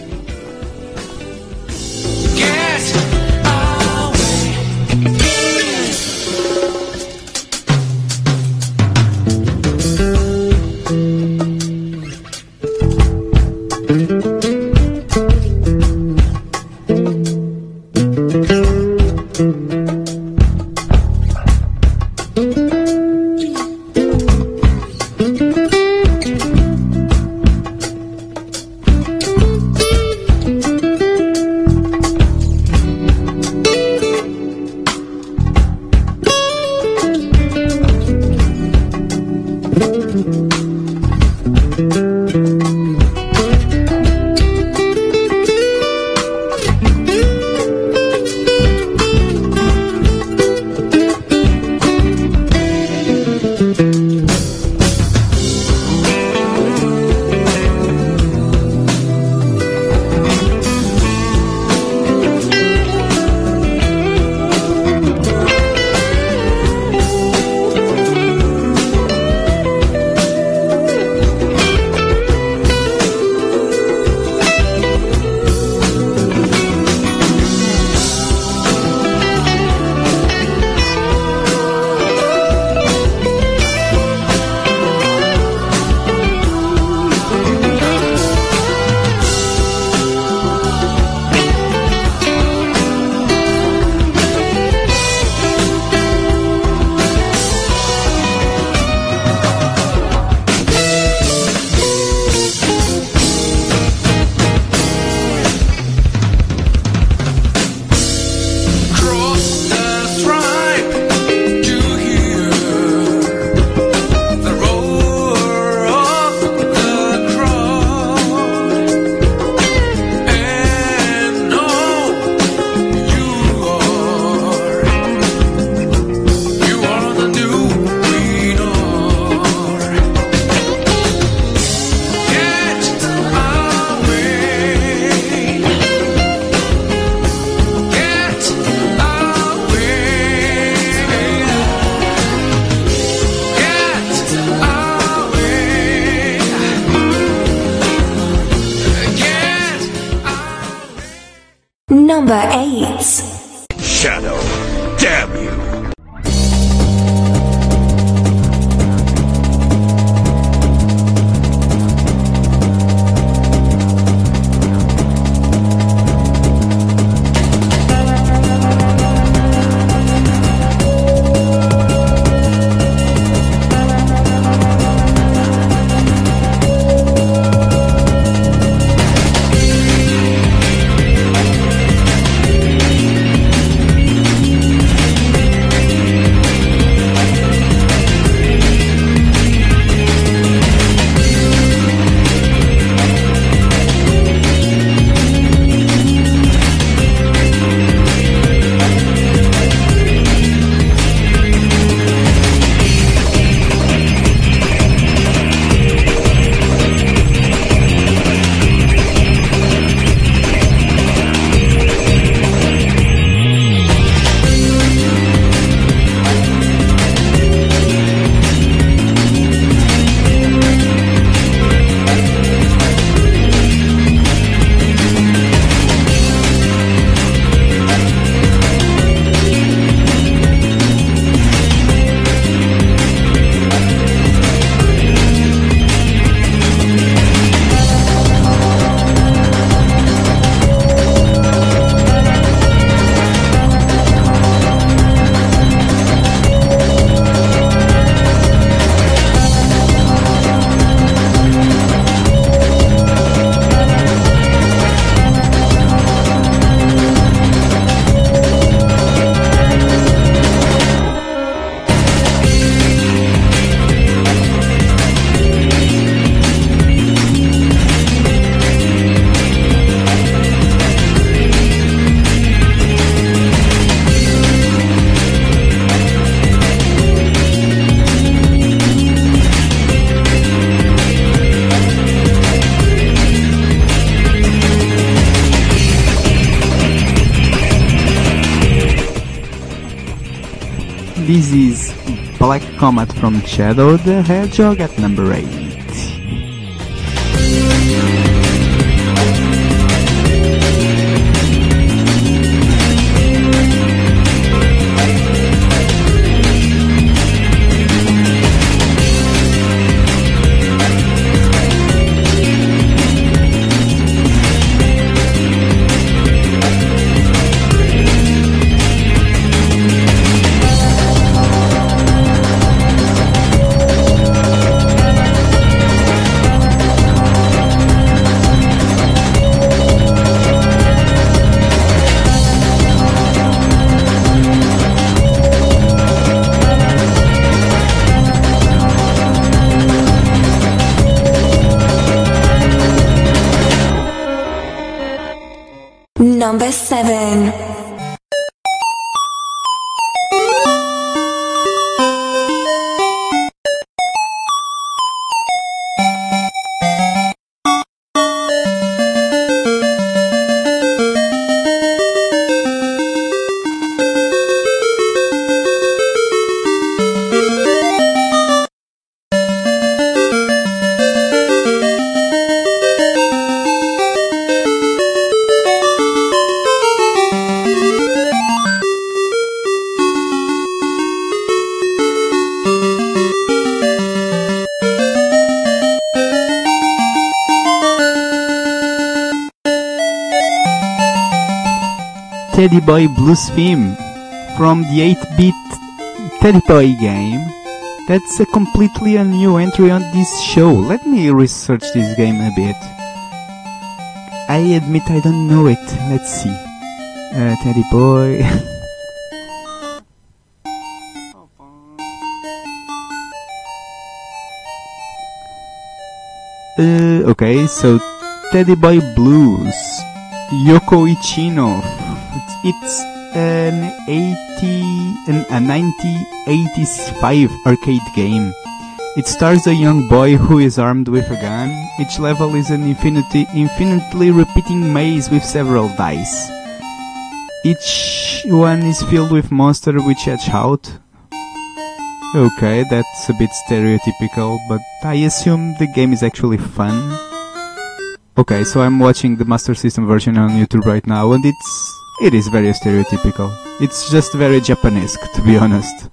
Number 8. Shadow, damn you! This is Black Comet from Shadow the Hedgehog at number 8. Number 7. Teddy Boy Blues theme from the 8-bit Teddy Boy game. That's a completely new entry on this show. Let me research this game a bit. I admit I don't know it. Let's see. Teddy Boy. Okay, so Teddy Boy Blues. Yoko Ichino. It's a 1985 arcade game. It stars a young boy who is armed with a gun. Each level is an infinitely repeating maze with several dice. Each one is filled with monsters which hatch out. Okay, that's a bit stereotypical, but I assume the game is actually fun. Okay, so I'm watching the Master System version on YouTube right now, and it is very stereotypical. It's just very Japanese, to be honest.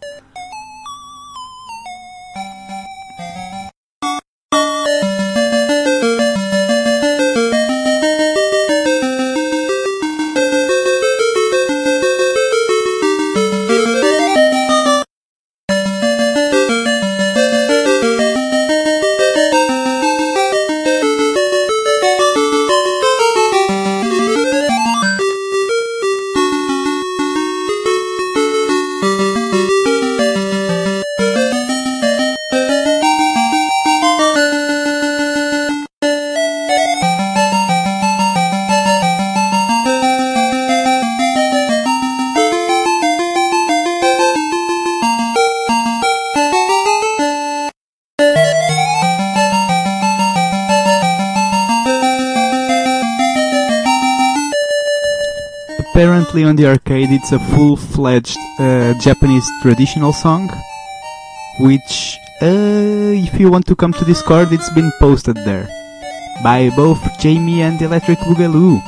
Apparently on the arcade it's a full-fledged Japanese traditional song, which if you want to come to Discord, it's been posted there by both Jamie and Electric Boogaloo.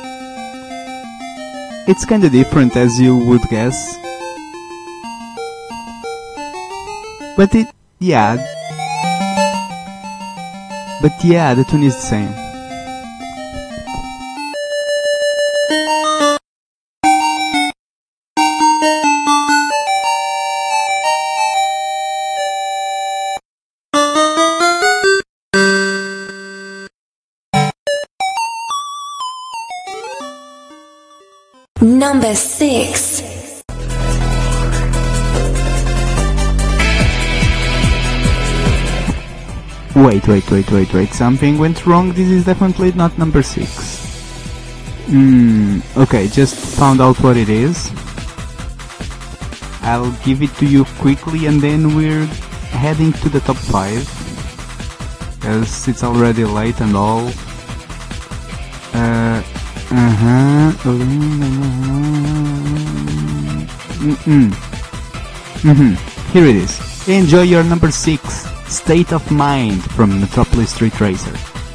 It's kinda different, as you would guess, but yeah, the tune is the same. Number 6. Wait, something went wrong. This is definitely not number 6. Okay, just found out what it is. I'll give it to you quickly and then we're heading to the top 5, as it's already late and all. Here it is. Enjoy your number 6, State of Mind from Metropolis Street Racer.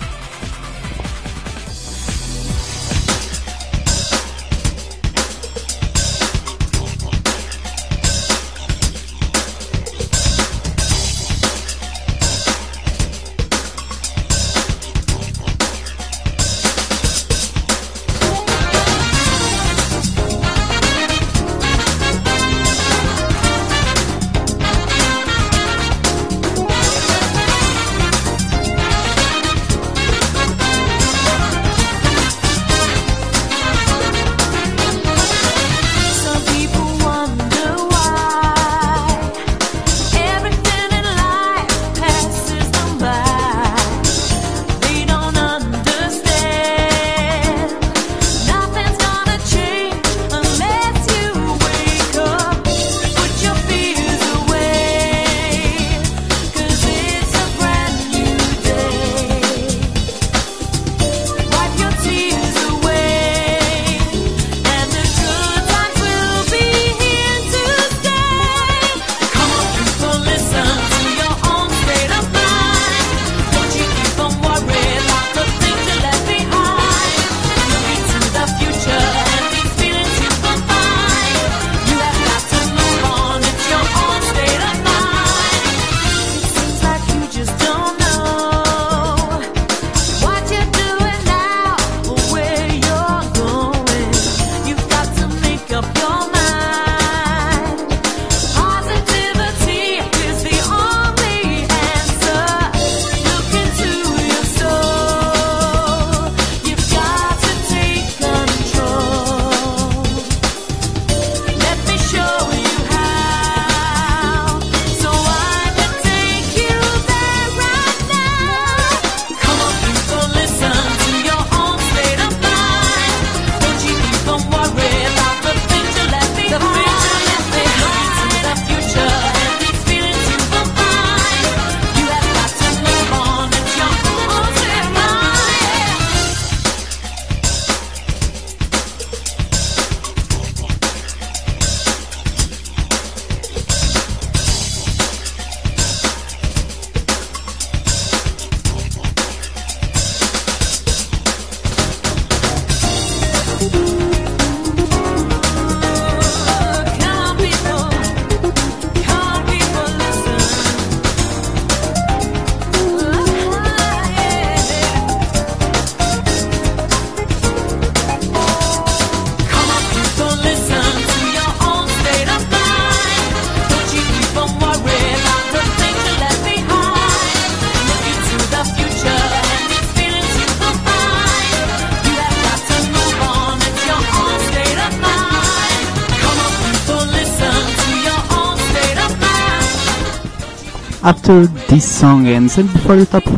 After this song ends and before the top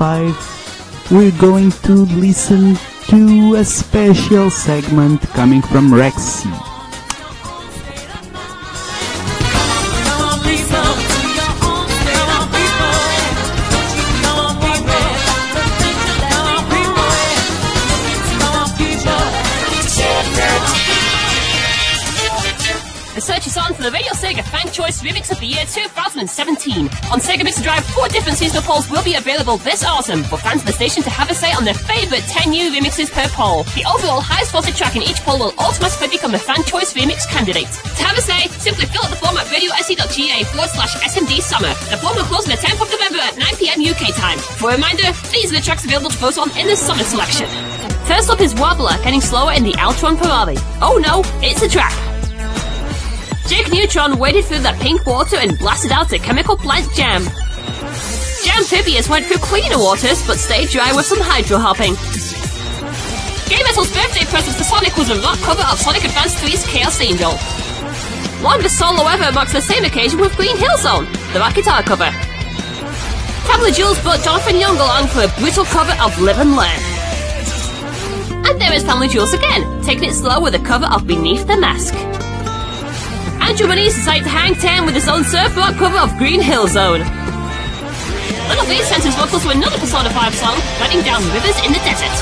5, we're going to listen to a special segment coming from Rexy. The search is on for the Radio Sega Fan Choice Remix of the Year 2017. On Sega Mixer Drive, 4 different seasonal polls will be available this autumn for fans of the station to have a say on their favourite 10 new remixes per poll. The overall highest voted track in each poll will automatically become the Fan Choice Remix candidate. To have a say, simply fill out the form at radiose.ga/SMD Summer. The form will close on the 10th of November at 9 PM UK time. For a reminder, these are the tracks available to vote on in the summer selection. First up is Wobbler, getting slower in the Altron Ferrari. Oh no, it's a trap. Jake Neutron waded through the pink water and blasted out a chemical plant jam. Jam Phibius went through cleaner waters but stayed dry with some hydro hopping. Game Metal's birthday present to Sonic was a rock cover of Sonic Advance 3's Chaos Angel. Longest solo ever marks the same occasion with Green Hill Zone, the rock guitar cover. Tabla Jules brought Jonathan Young along for a brutal cover of Live and Learn. And there is Family Jules again, taking it slow with a cover of Beneath the Mask. Andrew Moniz decided to hang 10 with his own surf rock cover of Green Hill Zone. Little Faith sent his vocals to another Persona 5 song, Running Down Rivers in the Desert.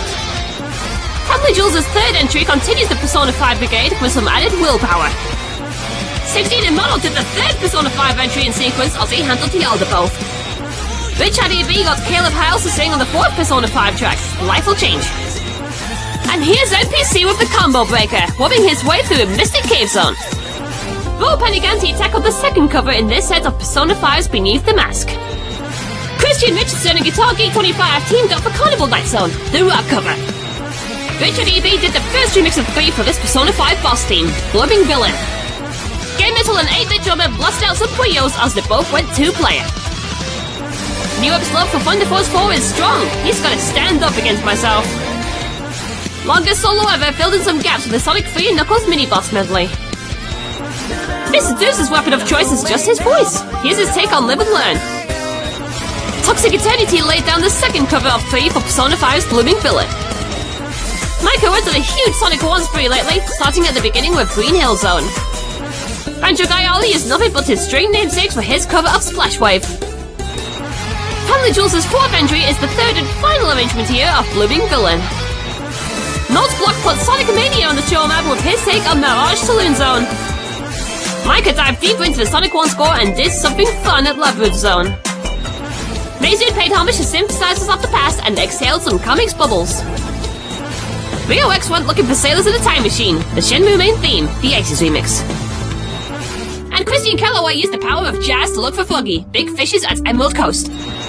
Family Jules' third entry continues the Persona 5 brigade with some added willpower. 16 and Model did the third Persona 5 entry in sequence as he handled the elder both. Rich IDB got Caleb Hiles to sing on the fourth Persona 5 track, Life Will Change. And here's NPC with the Combo Breaker, wobbing his way through a Mystic Cave Zone. Bo Paniganti tackled the second cover in this set of Persona 5's Beneath the Mask. Christian Richardson and Guitar Geek 25 teamed up for Carnival Night Zone, the rock cover. Richard E.B. did the first remix of 3 for this Persona 5 boss theme, Blooming Villain. Game Metal and 8-bit drummer blasted out some Puyos as they both went 2-player. New York's love for Thunder Force 4 is strong. He's gotta stand up against myself. Longest solo ever filled in some gaps with the Sonic 3 and Knuckles mini-boss medley. Mr. Deuce's weapon of choice is just his voice. Here's his take on Live and Learn. Toxic Eternity laid down the second cover of 3 for Persona 5's Blooming Villain. Micah went on a huge Sonic 1 spree lately, starting at the beginning with Green Hill Zone. Banjo Guy Ali is nothing but his string namesakes for his cover of Splash Wave. Family Jules' fourth entry is the third and final arrangement here of Blooming Villain. Notes Block put Sonic Mania on the show map with his take on Mirage Saloon Zone. Micah dived deeper into the Sonic 1 score and did something fun at Lovewood Zone. Mazian paid homage to synthesizers of the past and exhaled some comics bubbles. Rio X went looking for Sailors in a Time Machine, the Shenmue main theme, the Aces remix. And Christian Calloway used the power of jazz to look for Froggy, big fishes at Emerald Coast.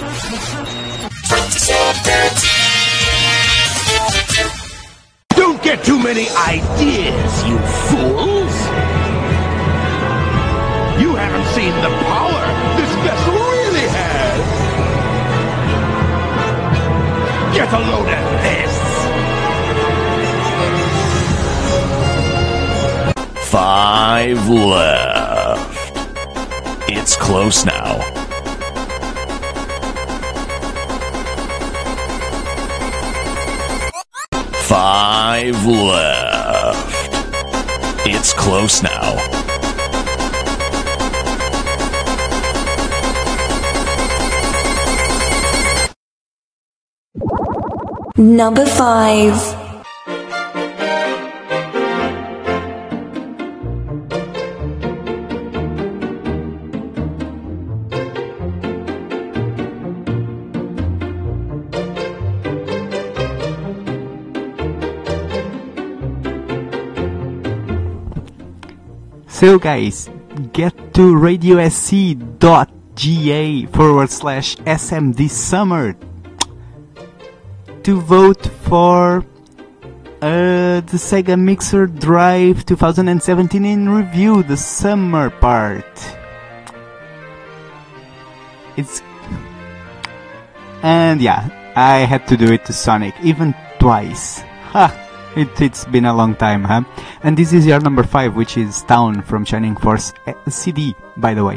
Don't get too many ideas, you fools! You haven't seen the power this vessel really has! Get a load of this! 5 left. It's close now. Five left. It's close now. Number 5. So guys, get to radiosc.ga/SM this summer to vote for the Sega Mixer Drive 2017 in review, the summer part. And yeah, I had to do it to Sonic, even twice. Ha! It's been a long time, huh? And this is your number 5, which is Town from Shining Force CD, by the way.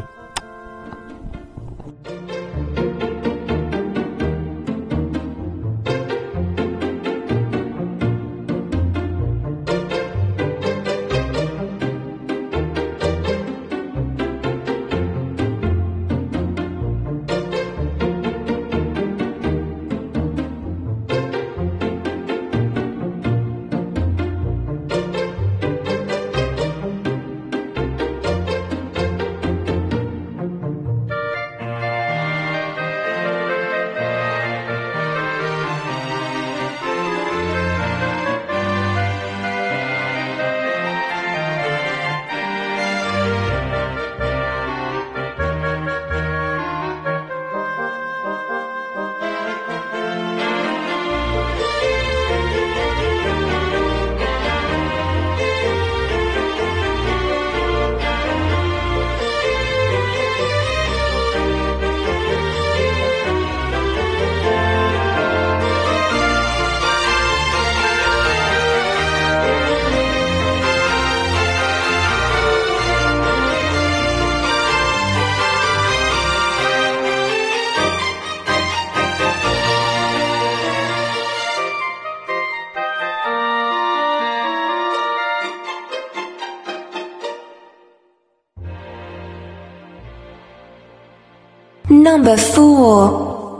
Number 4.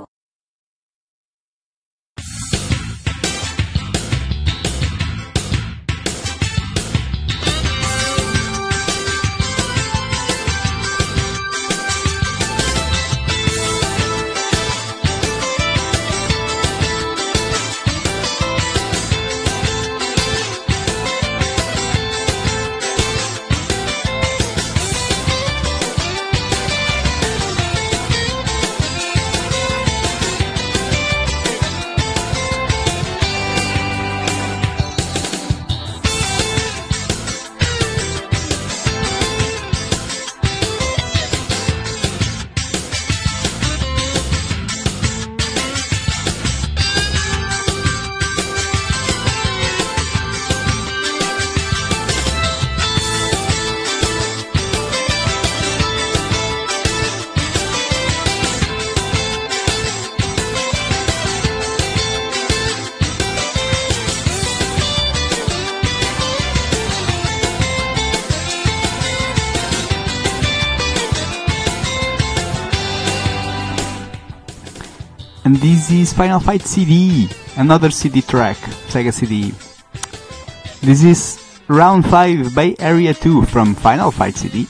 And this is Final Fight CD, another CD track, Sega CD. This is Round 5 Bay Area 2 from Final Fight CD.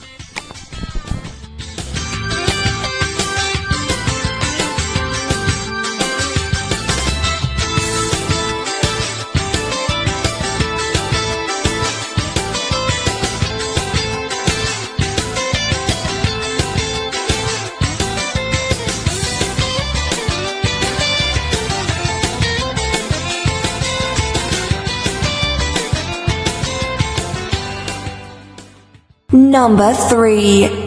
Number 3.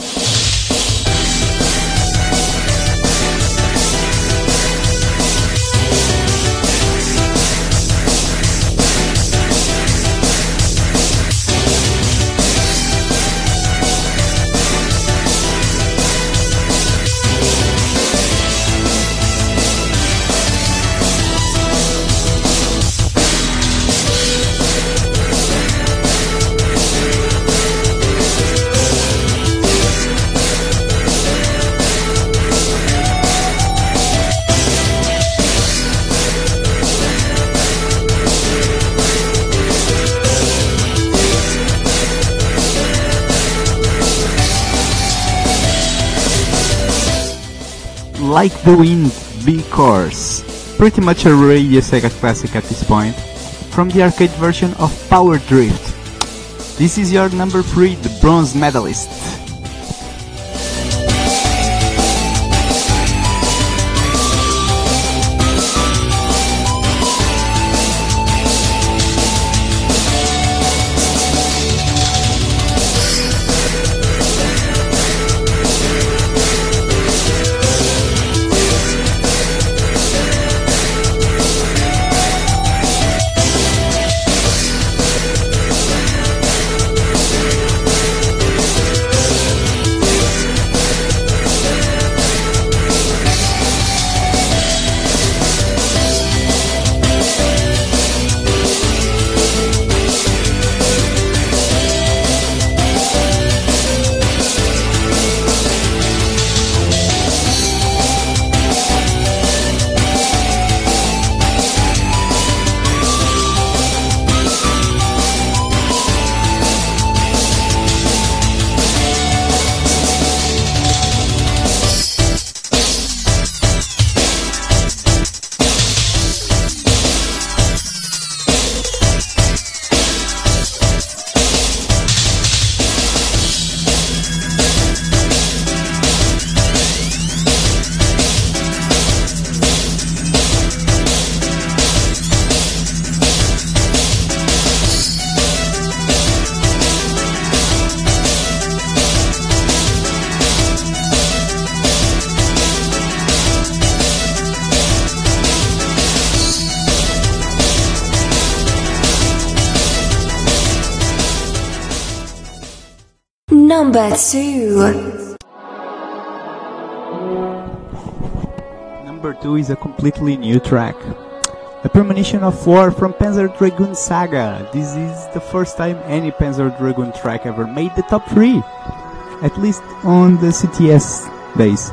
Like the Wind, B-Course, pretty much a Radio Sega classic at this point, from the arcade version of Power Drift. This is your number 3, the bronze medalist. Number 2. Number 2 is a completely new track. A premonition of war from Panzer Dragoon Saga. This is the first time any Panzer Dragoon track ever made the top 3, at least on the CTS base.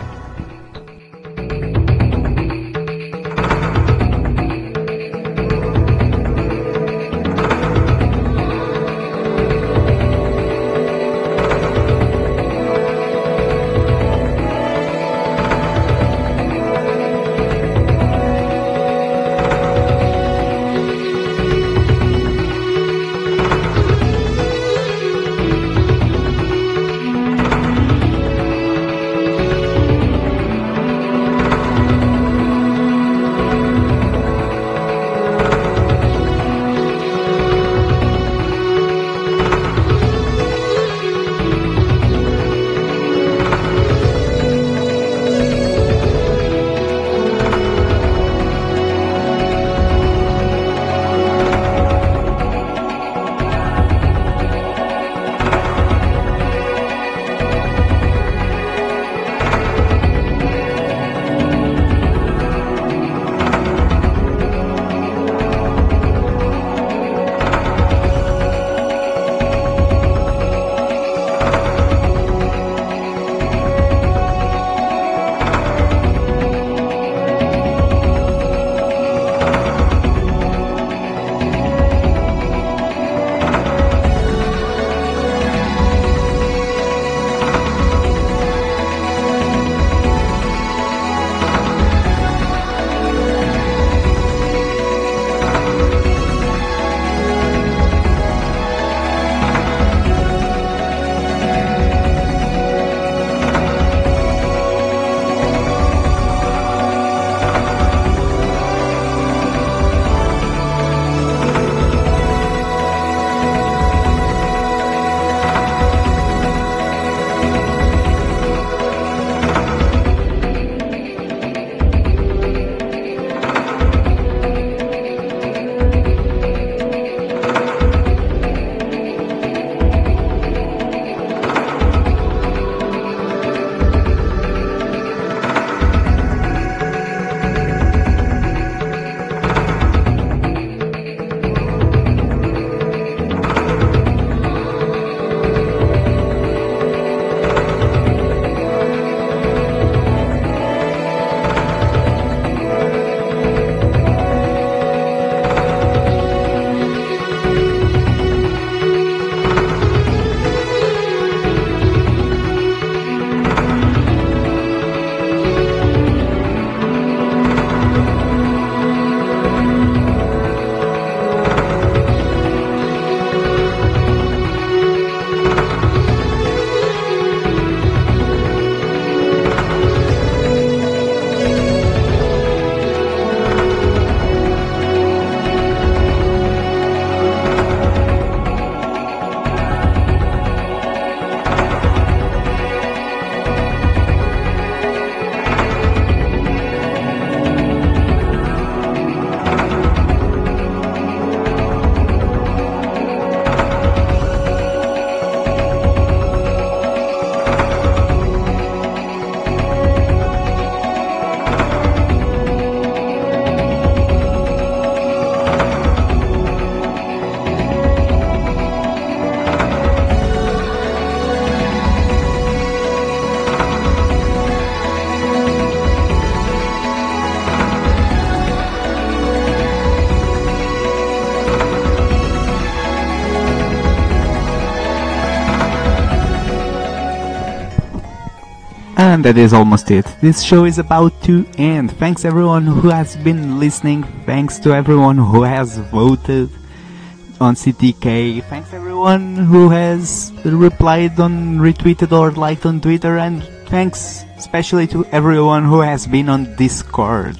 And that is almost it. This show is about to end. Thanks everyone who has been listening. Thanks to everyone who has voted on CTK. Thanks everyone who has replied on, retweeted or liked on Twitter. And thanks especially to everyone who has been on Discord.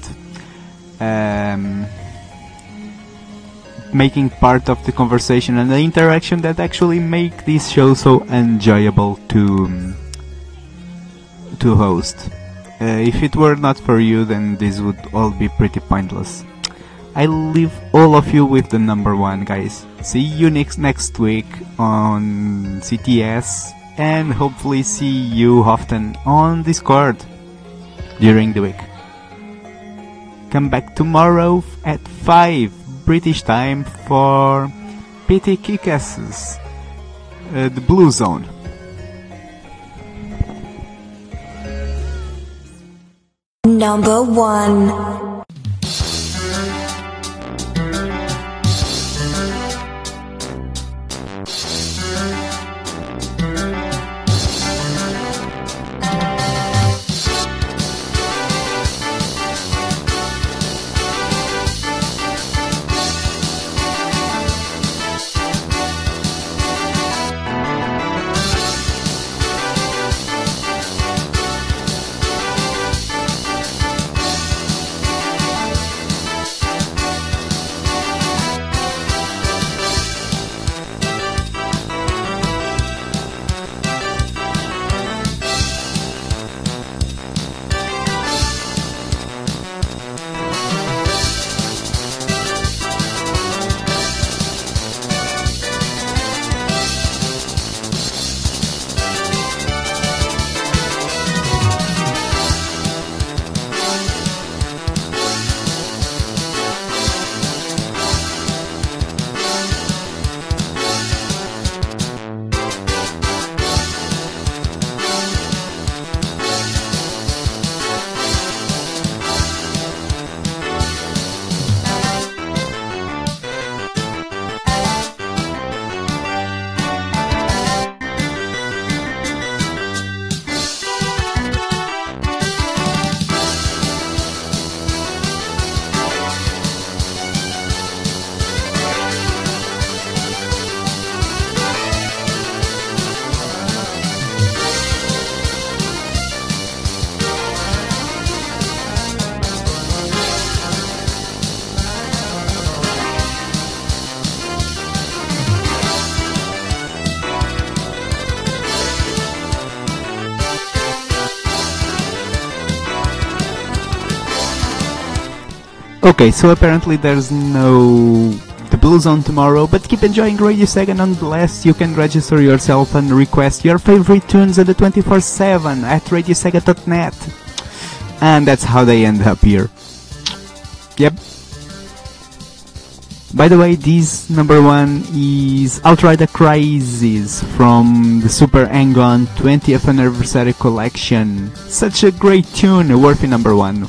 Making part of the conversation and the interaction that actually make this show so enjoyable to host. If it were not for you, then this would all be pretty pointless. I leave all of you with the number one, guys. See you next week on CTS, and hopefully see you often on Discord during the week. Come back tomorrow at 5 British time for PT Kick-Asses, the Blue Zone. Number 1. Okay, so apparently there's no the Blue Zone tomorrow, but keep enjoying Radio Sega nonetheless. You can register yourself and request your favorite tunes at the 24/7 at radiosega.net. And that's how they end up here. Yep. By the way, this number 1 is Outrider Crisis from the Super Hang-On 20th Anniversary Collection. Such a great tune, a worthy number 1.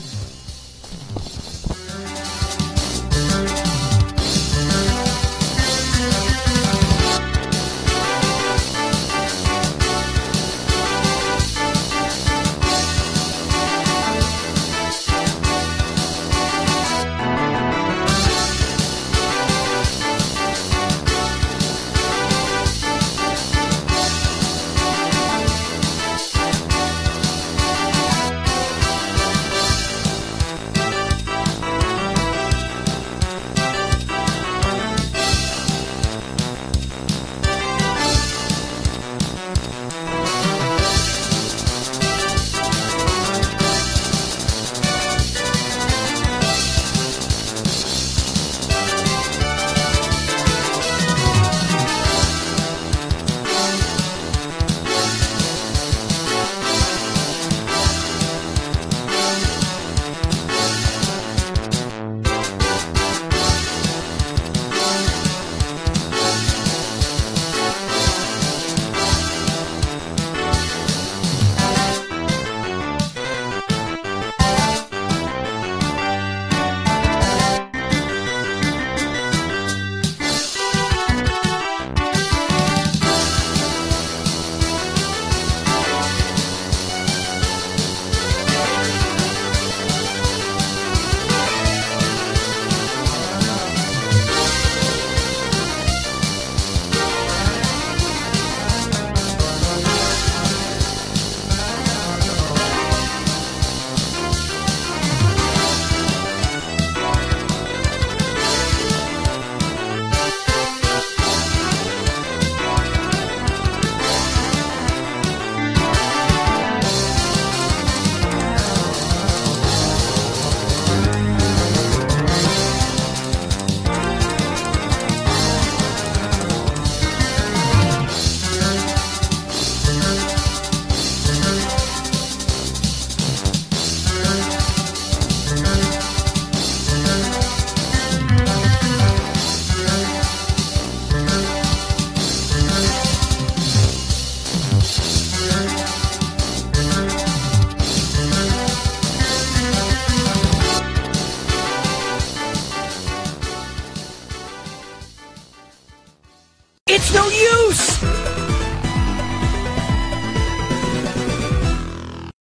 it's no use.